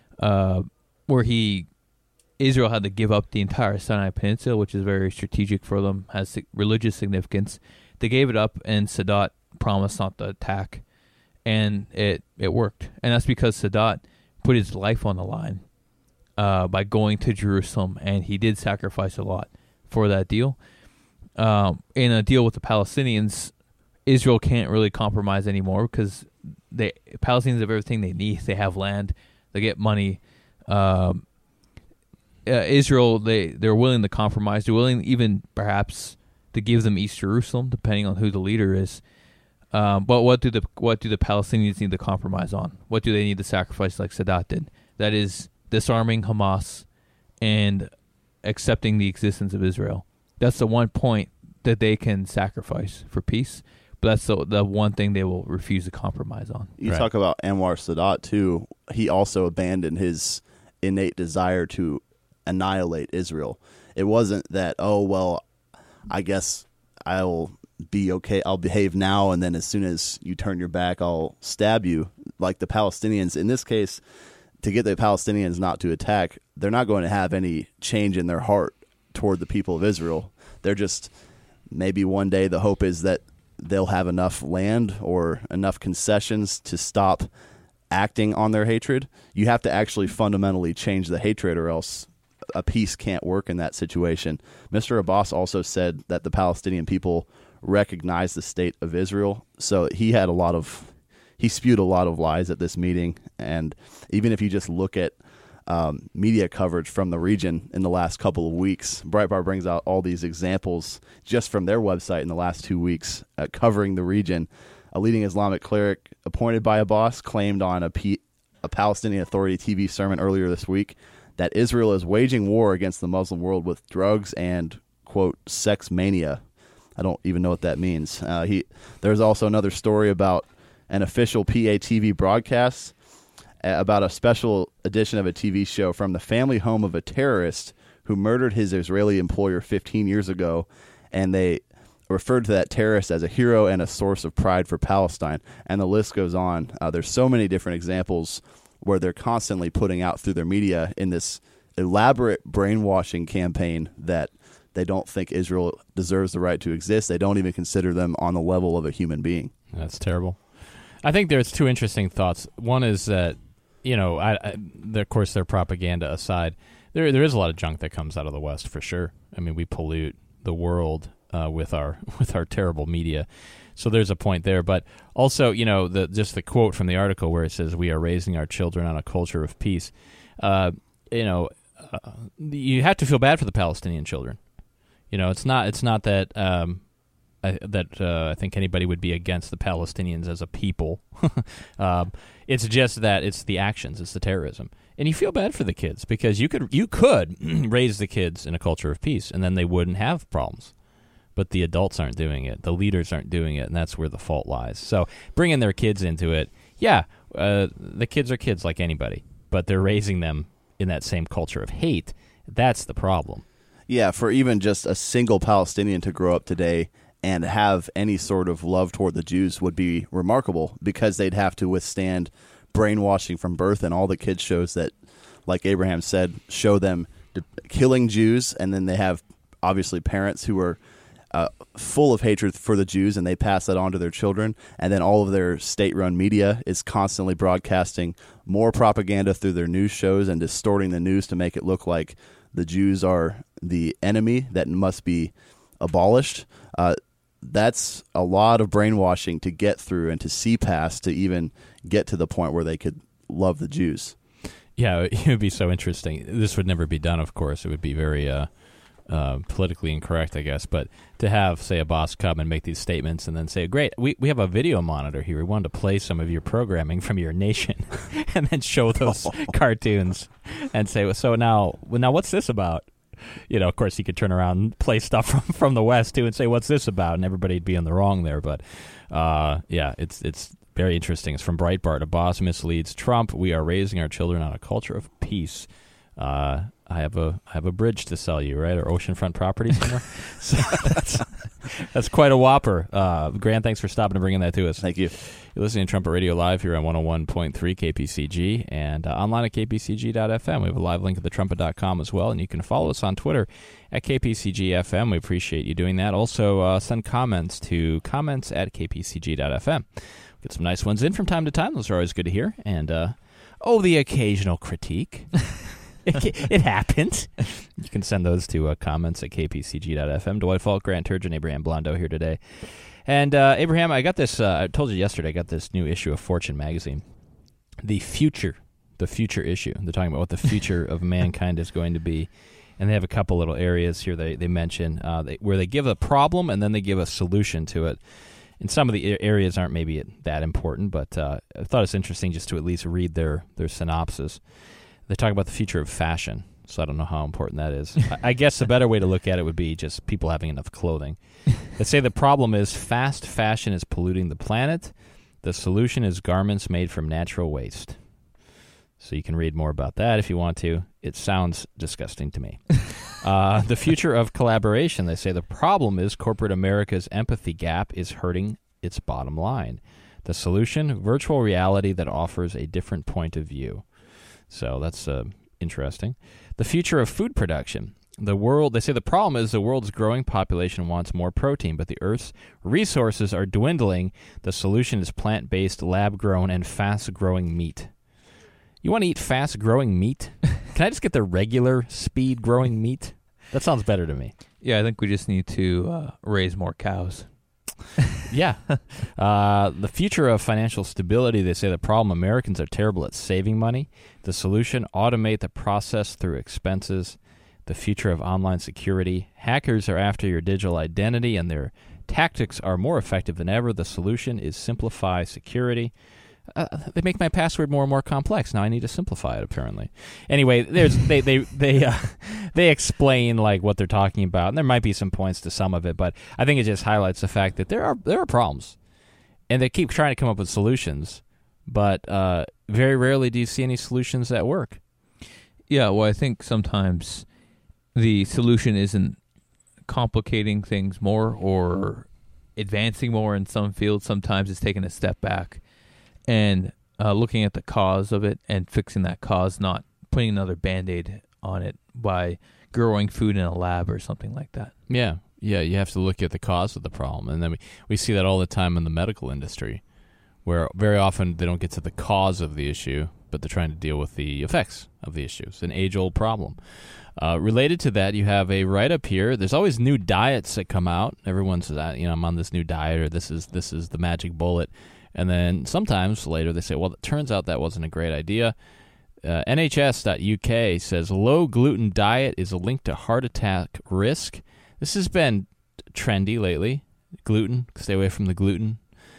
Speaker 3: uh, where he Israel had to give up the entire Sinai Peninsula, which is very strategic for them, has religious significance. They gave it up, and Sadat promised not to attack, and it, it worked. And that's because Sadat put his life on the line uh, by going to Jerusalem, and he did sacrifice a lot for that deal. Um, in a deal with the Palestinians, Israel can't really compromise anymore because they Palestinians have everything they need. They have land, they get money. Um, Uh, Israel, they, they're willing to compromise. They're willing even perhaps to give them East Jerusalem, depending on who the leader is. Um, but what do the what do the Palestinians need to compromise on? What do they need to sacrifice like Sadat did? That is disarming Hamas and accepting the existence of Israel. That's the one point that they can sacrifice for peace. But that's the, the one thing they will refuse to compromise on.
Speaker 4: You
Speaker 2: Right.
Speaker 4: talk about Anwar Sadat, too. He also abandoned his innate desire to annihilate Israel. It wasn't that, oh, well, I guess I'll be okay, I'll behave now, and then as soon as you turn your back, I'll stab you. Like the Palestinians, in this case, to get the Palestinians not to attack, they're not going to have any change in their heart toward the people of Israel. They're just, maybe one day the hope is that they'll have enough land or enough concessions to stop acting on their hatred. You have to actually fundamentally change the hatred, or else a peace can't work in that situation. Mister Abbas also said that the Palestinian people recognize the state of Israel. So he had a lot of, he spewed a lot of lies at this meeting. And even if you just look at um, media coverage from the region in the last couple of weeks, Breitbart brings out all these examples just from their website in the last two weeks uh, covering the region. A leading Islamic cleric appointed by Abbas claimed on a, P- a Palestinian Authority T V sermon earlier this week that Israel is waging war against the Muslim world with drugs and, quote, sex mania. I don't even know what that means. Uh, he There's also another story about an official P A T V broadcast uh, about a special edition of a T V show from the family home of a terrorist who murdered his Israeli employer fifteen years ago, and they referred to that terrorist as a hero and a source of pride for Palestine. And the list goes on. Uh, there's so many different examples where they're constantly putting out through their media in this elaborate brainwashing campaign that they don't think Israel deserves the right to exist. They don't even consider them on the level of a human being.
Speaker 2: That's terrible. I think there's two interesting thoughts. One is that, you know, I, I, of course, their propaganda aside, there there is a lot of junk that comes out of the West for sure. I mean, we pollute the world uh, with our with our terrible media. So there's a point there, but also, you know, the just the quote from the article where it says, "We are raising our children on a culture of peace." Uh, you know, uh, you have to feel bad for the Palestinian children. You know, it's not it's not that um, I, that uh, I think anybody would be against the Palestinians as a people. um, it's just that it's the actions, it's the terrorism, and you feel bad for the kids because you could you could raise the kids in a culture of peace, and then they wouldn't have problems. But the adults aren't doing it, the leaders aren't doing it, and that's where the fault lies. So bringing their kids into it, yeah, uh, the kids are kids like anybody, but they're raising them in that same culture of hate. That's the problem.
Speaker 4: Yeah, for even just a single Palestinian to grow up today and have any sort of love toward the Jews would be remarkable because they'd have to withstand brainwashing from birth and all the kids shows that, like Abraham said, show them killing Jews, and then they have obviously parents who are uh, full of hatred for the Jews, and they pass that on to their children, and then all of their state-run media is constantly broadcasting more propaganda through their news shows and distorting the news to make it look like the Jews are the enemy that must be abolished. Uh, that's a lot of brainwashing to get through and to see past to even get to the point where they could love the Jews.
Speaker 2: Yeah, it would be so interesting. This would never be done, of course. It would be very uh, uh, politically incorrect, I guess. But to have, say, a boss come and make these statements and then say, great, we, we have a video monitor here. We wanted to play some of your programming from your nation and then show those oh. cartoons and say, well, so now, well, now what's this about? You know, of course, he could turn around and play stuff from, from the West, too, and say, what's this about? And everybody'd be in the wrong there. But, uh, yeah, it's it's very interesting. It's from Breitbart. A boss misleads Trump. We are raising our children on a culture of peace. Uh, I have a I have a bridge to sell you, right? Or oceanfront property somewhere. So that's, that's quite a whopper. Uh, Grant, thanks for stopping and bringing that to us.
Speaker 4: Thank you.
Speaker 2: You're listening to Trumpet Radio Live here on one oh one point three K P C G and uh, online at K P C G dot F M. We have a live link at the trumpet dot com as well, and you can follow us on Twitter at K P C G F M. We appreciate you doing that. Also, uh, send comments to comments at K P C G dot F M. Get some nice ones in from time to time. Those are always good to hear. And, uh, oh, the occasional critique. it, it happens. You can send those to uh, comments at K P C G dot F M. Dwight Falk, Grant Turgeon, Abraham Blondo here today. And, uh, Abraham, I got this, uh, I told you yesterday, I got this new issue of Fortune magazine. The future, the future issue. They're talking about what the future of mankind is going to be. And they have a couple little areas here they, they mention uh, they, where they give a problem and then they give a solution to it. And some of the areas aren't maybe that important, but uh, I thought it's interesting just to at least read their, their synopsis. They talk about the future of fashion, so I don't know how important that is. I guess the better way to look at it would be just people having enough clothing. They say the problem is fast fashion is polluting the planet. The solution is garments made from natural waste. So you can read more about that if you want to. It sounds disgusting to me. Uh, the future of collaboration. They say the problem is corporate America's empathy gap is hurting its bottom line. The solution, virtual reality that offers a different point of view. So that's uh, interesting. The future of food production. The world, they say the problem is the world's growing population wants more protein, but the Earth's resources are dwindling. The solution is plant-based, lab-grown, and fast-growing meat. You want to eat fast-growing meat? Can I just get the regular speed-growing meat? That sounds better to me.
Speaker 3: Yeah, I think we just need to uh, raise more cows.
Speaker 2: Yeah. Uh, the future of financial stability, they say the problem, Americans are terrible at saving money. The solution, automate the process through expenses. The future of online security. Hackers are after your digital identity, and their tactics are more effective than ever. The solution is simplify security. Uh, they make my password more and more complex. Now I need to simplify it, apparently. Anyway, there's they they they uh, they explain like what they're talking about, and there might be some points to some of it, but I think it just highlights the fact that there are there are problems, and they keep trying to come up with solutions, but uh, very rarely do you see any solutions that work.
Speaker 3: Yeah, well, I think sometimes the solution isn't complicating things more or advancing more in some fields. Sometimes it's taking a step back and uh, looking at the cause of it and fixing that cause, not putting another Band-Aid on it by growing food in a lab or something like that.
Speaker 2: Yeah, yeah, you have to look at the cause of the problem. And then we, we see that all the time in the medical industry, where very often they don't get to the cause of the issue, but they're trying to deal with the effects of the issue. It's an age-old problem. Uh, related to that, you have a write-up here. There's always new diets that come out. Everyone says, you know, I'm on this new diet, or this is this is the magic bullet. And then sometimes later they say, well, it turns out that wasn't a great idea. Uh, N H S dot U K says low-gluten diet is a link to heart attack risk. This has been trendy lately. gluten. Stay away from the gluten.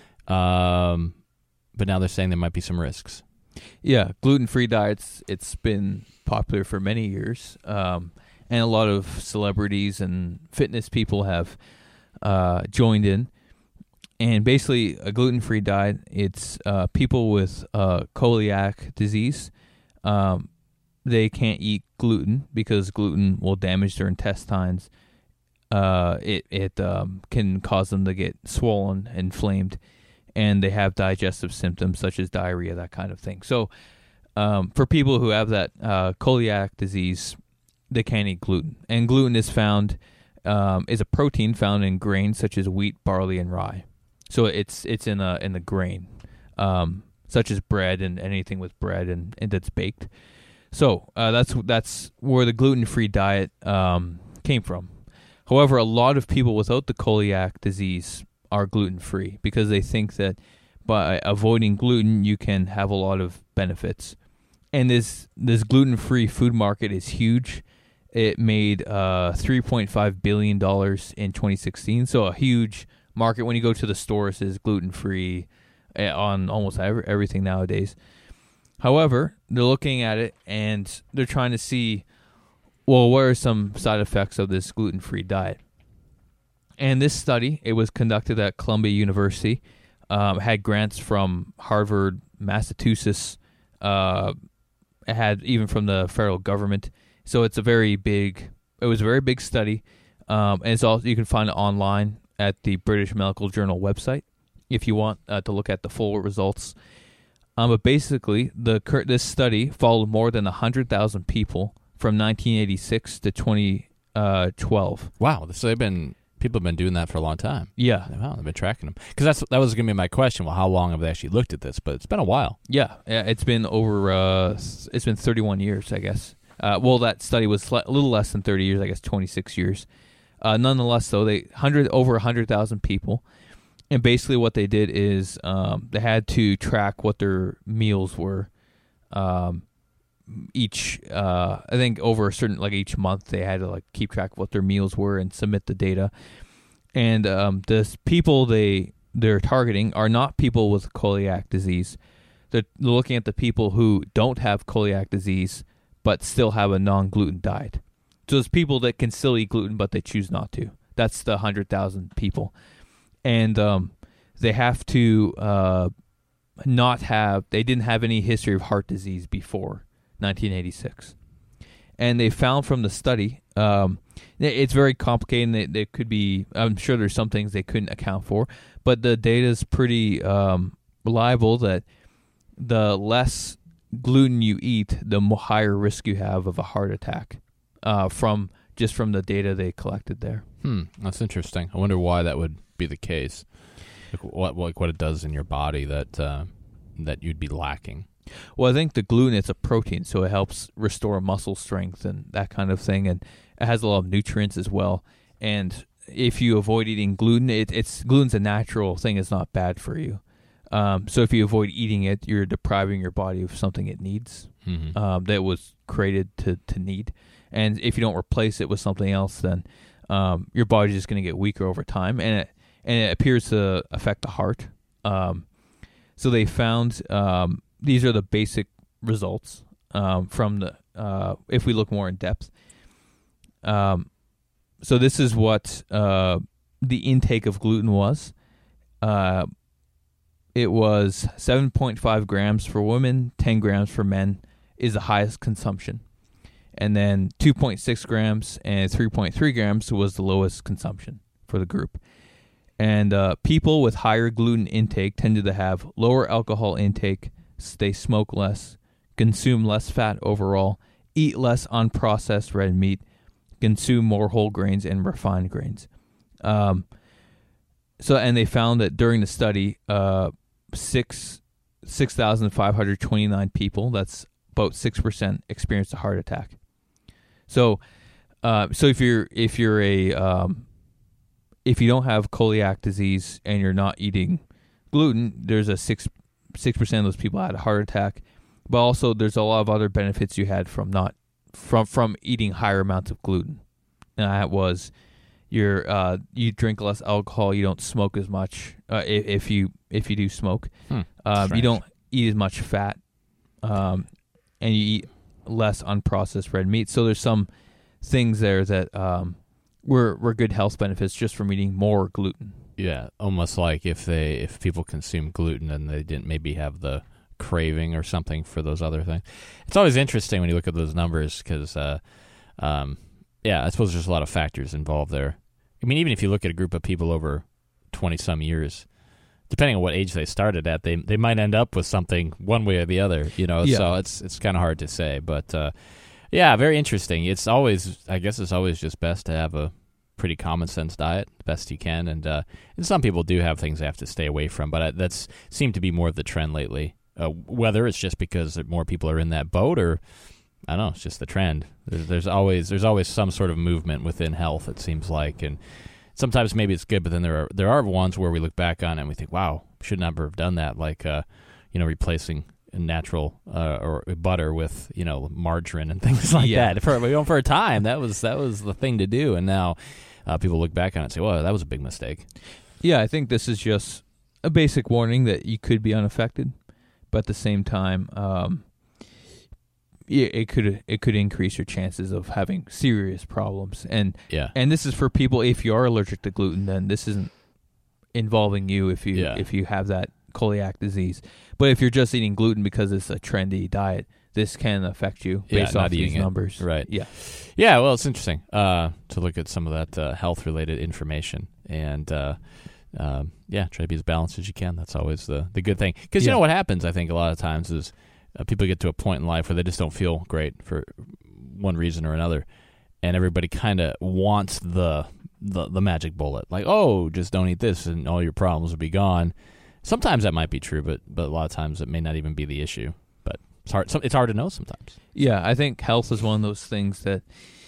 Speaker 2: Um, but now they're saying there might be some risks.
Speaker 3: Yeah, gluten-free diets, it's been popular for many years. Um, and a lot of celebrities and fitness people have uh, joined in. And basically, a gluten-free diet, it's uh, people with uh, celiac disease. Um, they can't eat gluten because gluten will damage their intestines. Uh, it it um, can cause them to get swollen, inflamed, and they have digestive symptoms such as diarrhea, that kind of thing. So um, for people who have that uh, celiac disease, they can't eat gluten. And gluten is found um, is a protein found in grains such as wheat, barley, and rye. So it's it's in a in the grain, um, such as bread and anything with bread and, and that's baked. So uh, that's that's where the gluten-free diet um, came from. However, a lot of people without the celiac disease are gluten-free because they think that by avoiding gluten, you can have a lot of benefits. And this this gluten-free food market is huge. It made uh, three point five billion dollars in twenty sixteen, so a huge market. When you go to the stores, is gluten-free on almost every, everything nowadays. However, they're looking at it and they're trying to see, well, what are some side effects of this gluten-free diet? And this study, it was conducted at Columbia University, um, had grants from Harvard, Massachusetts, uh, it had even from the federal government. So it's a very big, it was a very big study, um, and it's also, you can find it online at the British Medical Journal website if you want uh, to look at the full results. Um, but basically, the this study followed more than one hundred thousand people from nineteen eighty-six to twenty twelve.
Speaker 2: Wow, so they've been people have been doing that for a long time.
Speaker 3: Yeah,
Speaker 2: wow, they've been tracking them because that's that was going to be my question. Well, how long have they actually looked at this? But it's been a while.
Speaker 3: Yeah, yeah, it's been over. Uh, it's been thirty-one years, I guess. Uh, well, that study was a little less than thirty years, I guess, twenty-six years. Uh, nonetheless, though, they hundred over one hundred thousand people, and basically what they did is um, they had to track what their meals were. Um, each, uh, I think, over a certain like each month, they had to like keep track of what their meals were and submit the data. And um, the people they they're targeting are not people with celiac disease. They're looking at the people who don't have celiac disease but still have a non-gluten diet. So there's people that can still eat gluten, but they choose not to. That's the one hundred thousand people. And um, they have to uh, not have, they didn't have any history of heart disease before nineteen eighty-six. And they found from the study, um, it's very complicated, and it, it could be, I'm sure there's some things they couldn't account for, but the data is pretty um, reliable that the less gluten you eat, the more higher risk you have of a heart attack. Uh, from just from the data they collected there.
Speaker 2: Hmm, that's interesting. I wonder why that would be the case. Like what, like what it does in your body that uh, that you'd be lacking.
Speaker 3: Well, I think the gluten, it's a protein, so it helps restore muscle strength and that kind of thing, and it has a lot of nutrients as well. And if you avoid eating gluten, it, it's gluten's a natural thing; it's not bad for you. Um, so if you avoid eating it, you're depriving your body of something it needs, mm-hmm. um, that was created to to need. And if you don't replace it with something else, then um, your body's just going to get weaker over time, and it and it appears to affect the heart. Um, so they found um, these are the basic results um, from the. Uh, if we look more in depth, um, so this is what uh, the intake of gluten was. Uh, it was seven point five grams for women, ten grams for men is the highest consumption. And then two point six grams and three point three grams was the lowest consumption for the group. And uh, people with higher gluten intake tended to have lower alcohol intake, they smoke less, consume less fat overall, eat less unprocessed red meat, consume more whole grains and refined grains. Um, so, and they found that during the study, uh, six six thousand five hundred twenty nine people, that's about six percent, experienced a heart attack. So, uh, so if you're if you're a um, if you don't have celiac disease and you're not eating gluten, there's a six six percent of those people had a heart attack. But also, there's a lot of other benefits you had from not from from eating higher amounts of gluten. And that was, you're uh, you drink less alcohol, you don't smoke as much uh, if, if you if you do smoke.
Speaker 2: Hmm,
Speaker 3: um, you don't eat as much fat, um, and you eat less unprocessed red meat. So there's some things there that um, were were good health benefits just from eating more gluten.
Speaker 2: Yeah, almost like if they if people consume gluten and they didn't maybe have the craving or something for those other things. It's always interesting when you look at those numbers because, uh, um, yeah, I suppose there's a lot of factors involved there. I mean, even if you look at a group of people over twenty-some years, depending on what age they started at, they they might end up with something one way or the other, you know,
Speaker 3: yeah.
Speaker 2: so it's it's kind of hard to say. But, uh, yeah, very interesting. It's always, I guess it's always just best to have a pretty common sense diet, the best you can. And, uh, and some people do have things they have to stay away from, but that's seemed to be more of the trend lately. Uh, whether it's just because more people are in that boat, or I don't know, it's just the trend. There's, there's always there's always some sort of movement within health. It seems like, and sometimes maybe it's good, but then there are there are ones where we look back on it and we think, wow, should never have done that. Like, uh, you know, replacing natural uh, or butter with you know margarine and things like
Speaker 3: yeah.
Speaker 2: that. For you know, for a time, that was that was the thing to do, and now uh, people look back on it and say, well, that was a big mistake.
Speaker 3: Yeah, I think this is just a basic warning that you could be unaffected. But at the same time, um, yeah, it could it could increase your chances of having serious problems. And
Speaker 2: yeah.
Speaker 3: and this is for people if you are allergic to gluten. Then this isn't involving you if you
Speaker 2: yeah.
Speaker 3: if you have that celiac disease. But if you're just eating gluten because it's a trendy diet, this can affect you based
Speaker 2: yeah,
Speaker 3: off these
Speaker 2: it.
Speaker 3: numbers.
Speaker 2: Right.
Speaker 3: Yeah.
Speaker 2: Yeah. Well, it's interesting uh, to look at some of that uh, health related information and. Uh, Um, yeah, try to be as balanced as you can. That's always the, the good thing. Because
Speaker 3: yeah.
Speaker 2: you know what happens, I think, a lot of times is uh, people get to a point in life where they just don't feel great for one reason or another. And everybody kind of wants the, the the magic bullet. Like, oh, just don't eat this and all your problems will be gone. Sometimes that might be true, but, but a lot of times it may not even be the issue. But it's hard, it's hard to know sometimes.
Speaker 3: Yeah, I think health is one of those things that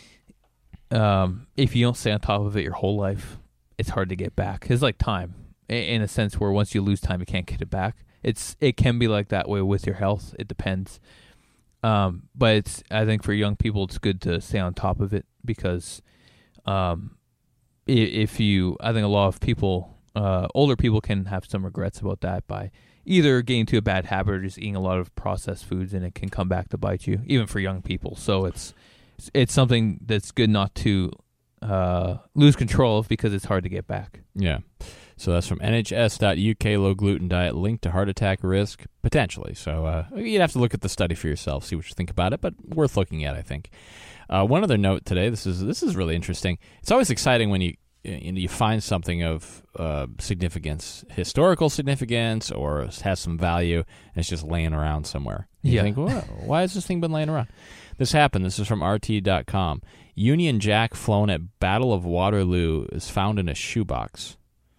Speaker 3: um, if you don't stay on top of it your whole life, it's hard to get back. It's like time, in a sense where once you lose time, you can't get it back. It's It can be like that way with your health. It depends. Um, but it's I think for young people, it's good to stay on top of it because um, if you, I think a lot of people, uh, older people can have some regrets about that by either getting to a bad habit or just eating a lot of processed foods, and it can come back to bite you, even for young people. So it's it's something that's good not to Uh, lose control of because it's hard to get back.
Speaker 2: Yeah. So that's from N H S dot U K, low gluten diet linked to heart attack risk, potentially. So uh, you'd have to look at the study for yourself, see what you think about it, but worth looking at, I think. Uh, one other note today, this is this is really interesting. It's always exciting when you you, know, you find something of uh, significance, historical significance, or has some value, and it's just laying around somewhere. You
Speaker 3: yeah.
Speaker 2: think, well, why has this thing been laying around? This happened. This is from R T dot com. Union Jack flown at Battle of Waterloo is found in a shoebox.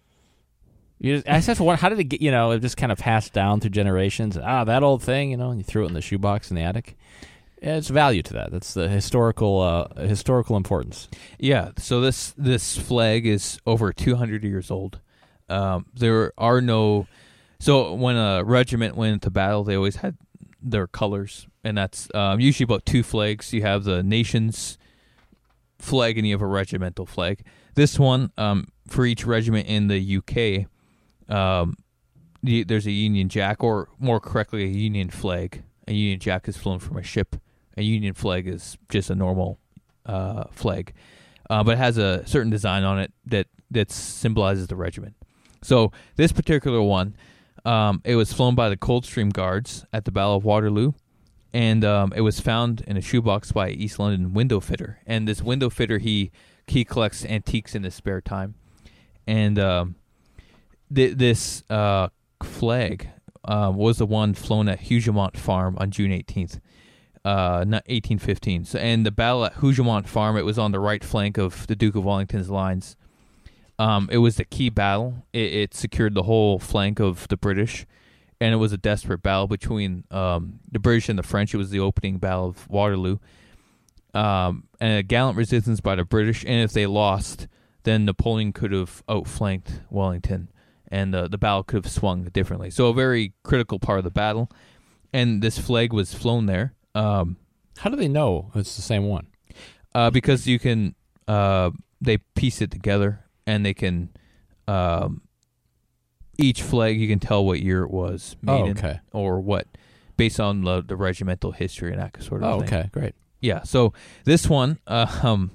Speaker 2: You just, I just have to wonder, how did it get, you know, it just kind of passed down through generations. Ah, that old thing, you know, and you threw it in the shoebox in the attic. Yeah, it's value to that. That's the historical uh, historical importance.
Speaker 3: Yeah, so this this flag is over two hundred years old. Um, there are no... So when a regiment went into battle, they always had their colors, and that's um, usually about two flags. You have the nation's flag and you have a regimental flag. This one, um, for each regiment in the U K, um, the, there's a Union Jack, or more correctly, a Union flag. A Union Jack is flown from a ship. A Union flag is just a normal uh, flag, uh, but it has a certain design on it that, that symbolizes the regiment. So this particular one, um, it was flown by the Coldstream Guards at the Battle of Waterloo. And um, it was found in a shoebox by an East London window fitter. And this window fitter, he he collects antiques in his spare time. And um, th- this uh, flag uh, was the one flown at Hougemont Farm on June eighteenth, uh, eighteen fifteen. So, and the battle at Hougemont Farm, it was on the right flank of the Duke of Wellington's lines. Um, it was the key battle. It, it secured the whole flank of the British. And it was a desperate battle between um, the British and the French. It was the opening battle of Waterloo. Um, and a gallant resistance by the British. And if they lost, then Napoleon could have outflanked Wellington. And uh, the battle could have swung differently. So a very critical part of the battle. And this flag was flown there. Um,
Speaker 2: How do they know it's the same one?
Speaker 3: Uh, because you can... Uh, they piece it together, and they can um, each flag you can tell what year it was made
Speaker 2: Oh,
Speaker 3: in,
Speaker 2: okay.
Speaker 3: or what, based on the, the regimental history and that sort of
Speaker 2: Oh,
Speaker 3: thing.
Speaker 2: okay, great.
Speaker 3: Yeah. So this one, uh, um,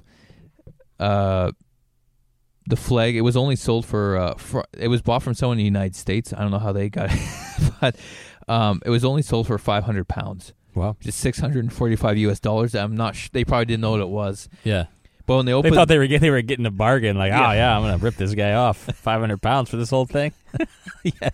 Speaker 3: uh, the flag, it was only sold for, uh, for, it was bought from someone in the United States. I don't know how they got it, but um, it was only sold for five hundred pounds.
Speaker 2: Wow.
Speaker 3: Just six hundred forty-five U S dollars. I'm not sh- they probably didn't know what it was.
Speaker 2: Yeah.
Speaker 3: But when they
Speaker 2: They
Speaker 3: opened,
Speaker 2: thought they were get, they were getting a bargain. Like,
Speaker 3: Yeah.
Speaker 2: oh yeah, I'm gonna rip this guy off. Five hundred pounds for this whole thing.
Speaker 3: yeah.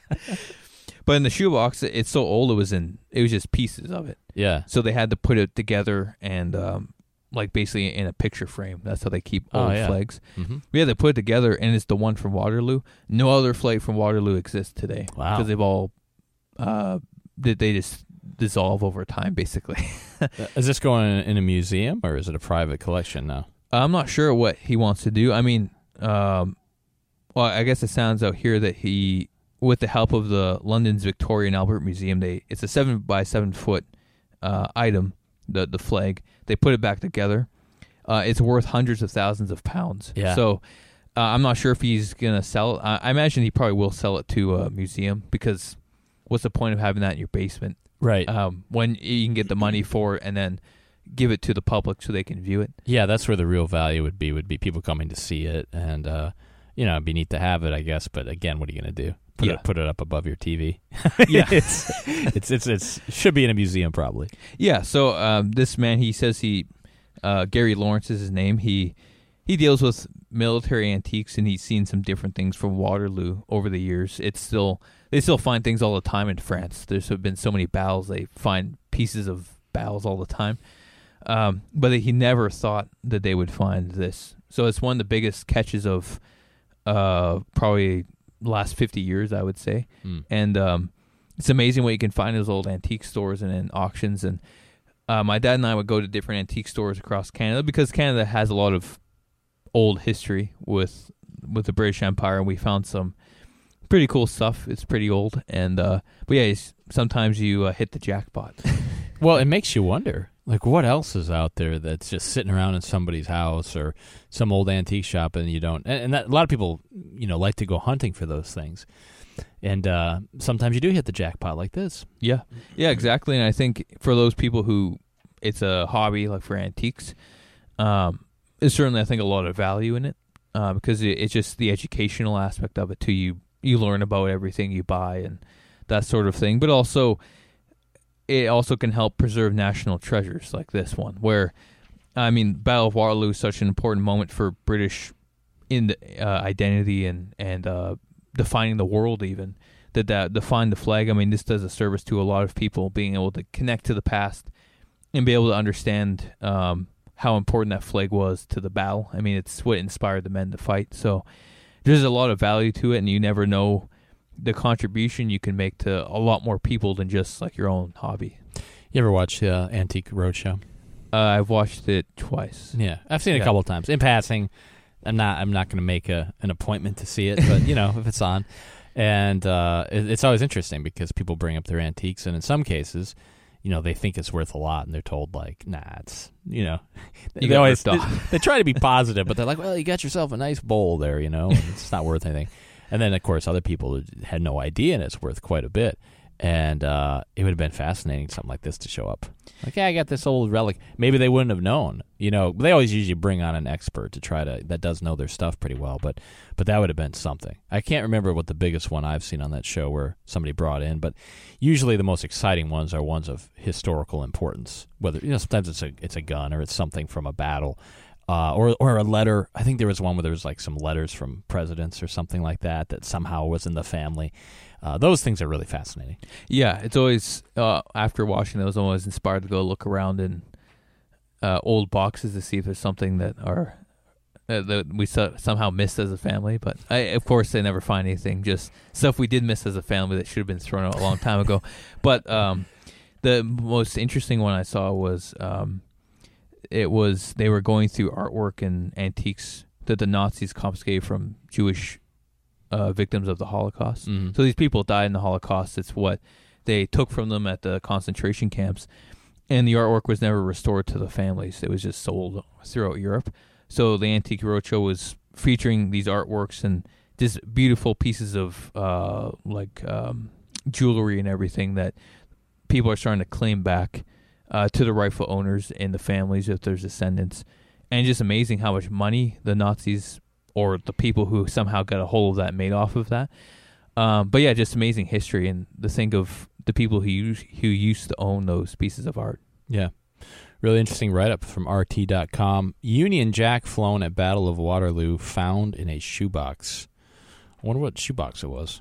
Speaker 3: But in the shoebox, it- it's so old. It was in, it was just pieces of it.
Speaker 2: Yeah.
Speaker 3: So they had to put it together and, um, like basically in a picture frame. That's how they keep
Speaker 2: Oh,
Speaker 3: old
Speaker 2: yeah.
Speaker 3: flags.
Speaker 2: Mm-hmm.
Speaker 3: We had to put it together, and it's the one from Waterloo. No other flag from Waterloo exists today.
Speaker 2: Wow.
Speaker 3: Because they've all, uh, they, they just dissolve over time, basically.
Speaker 2: Is this going in a museum or is it a private collection now?
Speaker 3: I'm not sure what he wants to do. I mean, um, well, I guess it sounds out here that he, with the help of the London's Victoria and Albert Museum, they it's a seven by seven foot uh, item, the the flag. They put it back together. Uh, it's worth hundreds of thousands of pounds.
Speaker 2: Yeah.
Speaker 3: So uh, I'm not sure if he's gonna sell it. I, I imagine he probably will sell it to a museum, because what's the point of having that in your basement?
Speaker 2: Right.
Speaker 3: Um, when you can get the money for it and then give it to the public so they can view it.
Speaker 2: Yeah, that's where the real value would be. Would be people coming to see it, and uh, you know, it'd be neat to have it, I guess. But again, what are you going to do? Put
Speaker 3: Yeah.
Speaker 2: it put it up above your T V.
Speaker 3: Yeah.
Speaker 2: it's, it's it's it's should be in a museum probably.
Speaker 3: Yeah, so um, this man, he says he, uh, Gary Lawrence is his name. He he deals with military antiques, and he's seen some different things from Waterloo over the years. It's still they still find things all the time in France. There's been so many battles, they find pieces of battles all the time. Um, but he never thought that they would find this. So it's one of the biggest catches of uh, probably last fifty years, I would say.
Speaker 2: Mm.
Speaker 3: And um, it's amazing what you can find in those old antique stores and in auctions. And uh, my dad and I would go to different antique stores across Canada, because Canada has a lot of old history with with the British Empire, and we found some pretty cool stuff. It's pretty old, and uh, but yeah, it's, sometimes you uh, hit the jackpot.
Speaker 2: Well, it makes you wonder, like, what else is out there that's just sitting around in somebody's house or some old antique shop, and you don't. And, and that, a lot of people, you know, like to go hunting for those things, and uh, sometimes you do hit the jackpot like this.
Speaker 3: Yeah, yeah, exactly. And I think for those people who it's a hobby, like for antiques, um, there's certainly, I think, a lot of value in it, uh, because it, it's just the educational aspect of it too. You you learn about everything you buy and that sort of thing, but also it also can help preserve national treasures like this one, where, I mean, Battle of Waterloo is such an important moment for British in the, uh, identity and and uh, defining the world, even that that define the flag. I mean, this does a service to a lot of people, being able to connect to the past and be able to understand um, how important that flag was to the battle. I mean, it's what inspired the men to fight. So there's a lot of value to it, and you never know the contribution you can make to a lot more people than just like your own hobby.
Speaker 2: You ever watch uh, Antique Roadshow?
Speaker 3: Uh, I've watched it twice.
Speaker 2: Yeah, I've seen it
Speaker 3: Yeah.
Speaker 2: a couple of times in passing. I'm not. I'm not going to make a an appointment to see it, but you know, if it's on, and uh, it, it's always interesting because people bring up their antiques, and in some cases, you know, they think it's worth a lot, and they're told like, nah, it's you know,
Speaker 3: You
Speaker 2: they
Speaker 3: got
Speaker 2: always
Speaker 3: ripped
Speaker 2: they,
Speaker 3: off.
Speaker 2: they try to be positive, but they're like, well, you got yourself a nice bowl there, you know, and it's not worth anything. And then of course, other people had no idea, and it's worth quite a bit. And uh, it would have been fascinating, something like this to show up. Like, yeah, I got this old relic. Maybe they wouldn't have known. You know, they always usually bring on an expert to try to that does know their stuff pretty well. But but that would have been something. I can't remember what the biggest one I've seen on that show where somebody brought in. But usually the most exciting ones are ones of historical importance. Whether you know, sometimes it's a it's a gun or it's something from a battle. Uh, or or a letter. I think there was one where there was like some letters from presidents or something like that that somehow was in the family. Uh, those things are really fascinating.
Speaker 3: Yeah, it's always, uh, after watching those, I'm always inspired to go look around in uh, old boxes to see if there's something that are uh, that we so- somehow missed as a family. But I, of course, they never find anything, just stuff we did miss as a family that should have been thrown out a long time ago. But um, the most interesting one I saw was um, it was they were going through artwork and antiques that the Nazis confiscated from Jewish Uh, victims of the Holocaust.
Speaker 2: Mm-hmm.
Speaker 3: So these people died in the Holocaust. It's what they took from them at the concentration camps, and the artwork was never restored to the families. It was just sold throughout Europe. So the Antique Roadshow was featuring these artworks and just beautiful pieces of uh, like um, jewelry and everything that people are starting to claim back uh, to the rightful owners and the families if there's descendants. And just amazing how much money the Nazis or the people who somehow got a hold of that made off of that. Um, but yeah, just amazing history and to think of the people who used, who used to own those pieces of art.
Speaker 2: Yeah. Really interesting write-up from R T dot com. Union Jack flown at Battle of Waterloo found in a shoebox. I wonder what shoebox it was.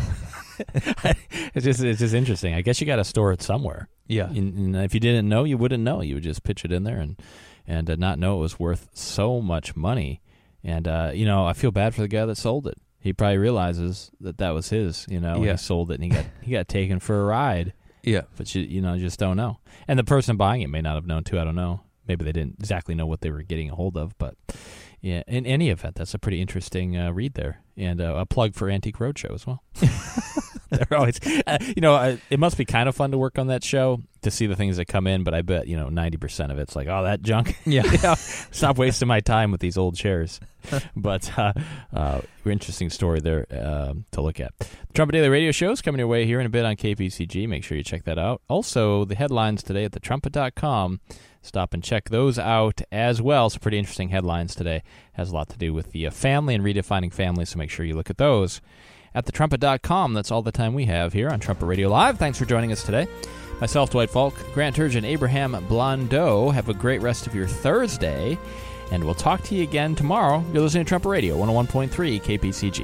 Speaker 2: it's just it's just interesting. I guess you got to store it somewhere.
Speaker 3: Yeah.
Speaker 2: And, and if you didn't know, you wouldn't know. You would just pitch it in there and and uh, not know it was worth so much money. And uh, you know, I feel bad for the guy that sold it. He probably realizes that that was his. You know,
Speaker 3: yeah.
Speaker 2: he sold it and he got he got taken for a ride.
Speaker 3: Yeah.
Speaker 2: But you you know you just don't know. And the person buying it may not have known too. I don't know. Maybe they didn't exactly know what they were getting a hold of. But yeah, in any event, that's a pretty interesting uh, read there. And uh, a plug for Antique Roadshow as well. They're always, uh, you know, uh, it must be kind of fun to work on that show to see the things that come in. But I bet, you know, ninety percent of it's like, oh, that junk.
Speaker 3: Yeah.
Speaker 2: You know, stop wasting my time with these old chairs. But uh, uh, interesting story there uh, to look at. The Trumpet Daily Radio Show is coming your way here in a bit on K P C G. Make sure you check that out. Also, the headlines today at the trumpet dot com. Stop and check those out as well. Some pretty interesting headlines today. Has a lot to do with the uh, family and redefining families, so make sure you look at those at the trumpet dot com. That's all the time we have here on Trumpet Radio Live. Thanks for joining us today. Myself, Dwight Falk, Grant Turgeon, Abraham Blondeau. Have a great rest of your Thursday, and we'll talk to you again tomorrow. You're listening to Trumpet Radio, one oh one point three K P C G.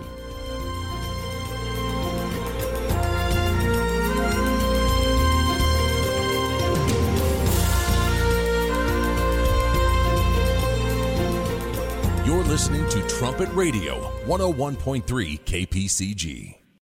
Speaker 1: You're listening to Trumpet Radio, one oh one point three K P C G.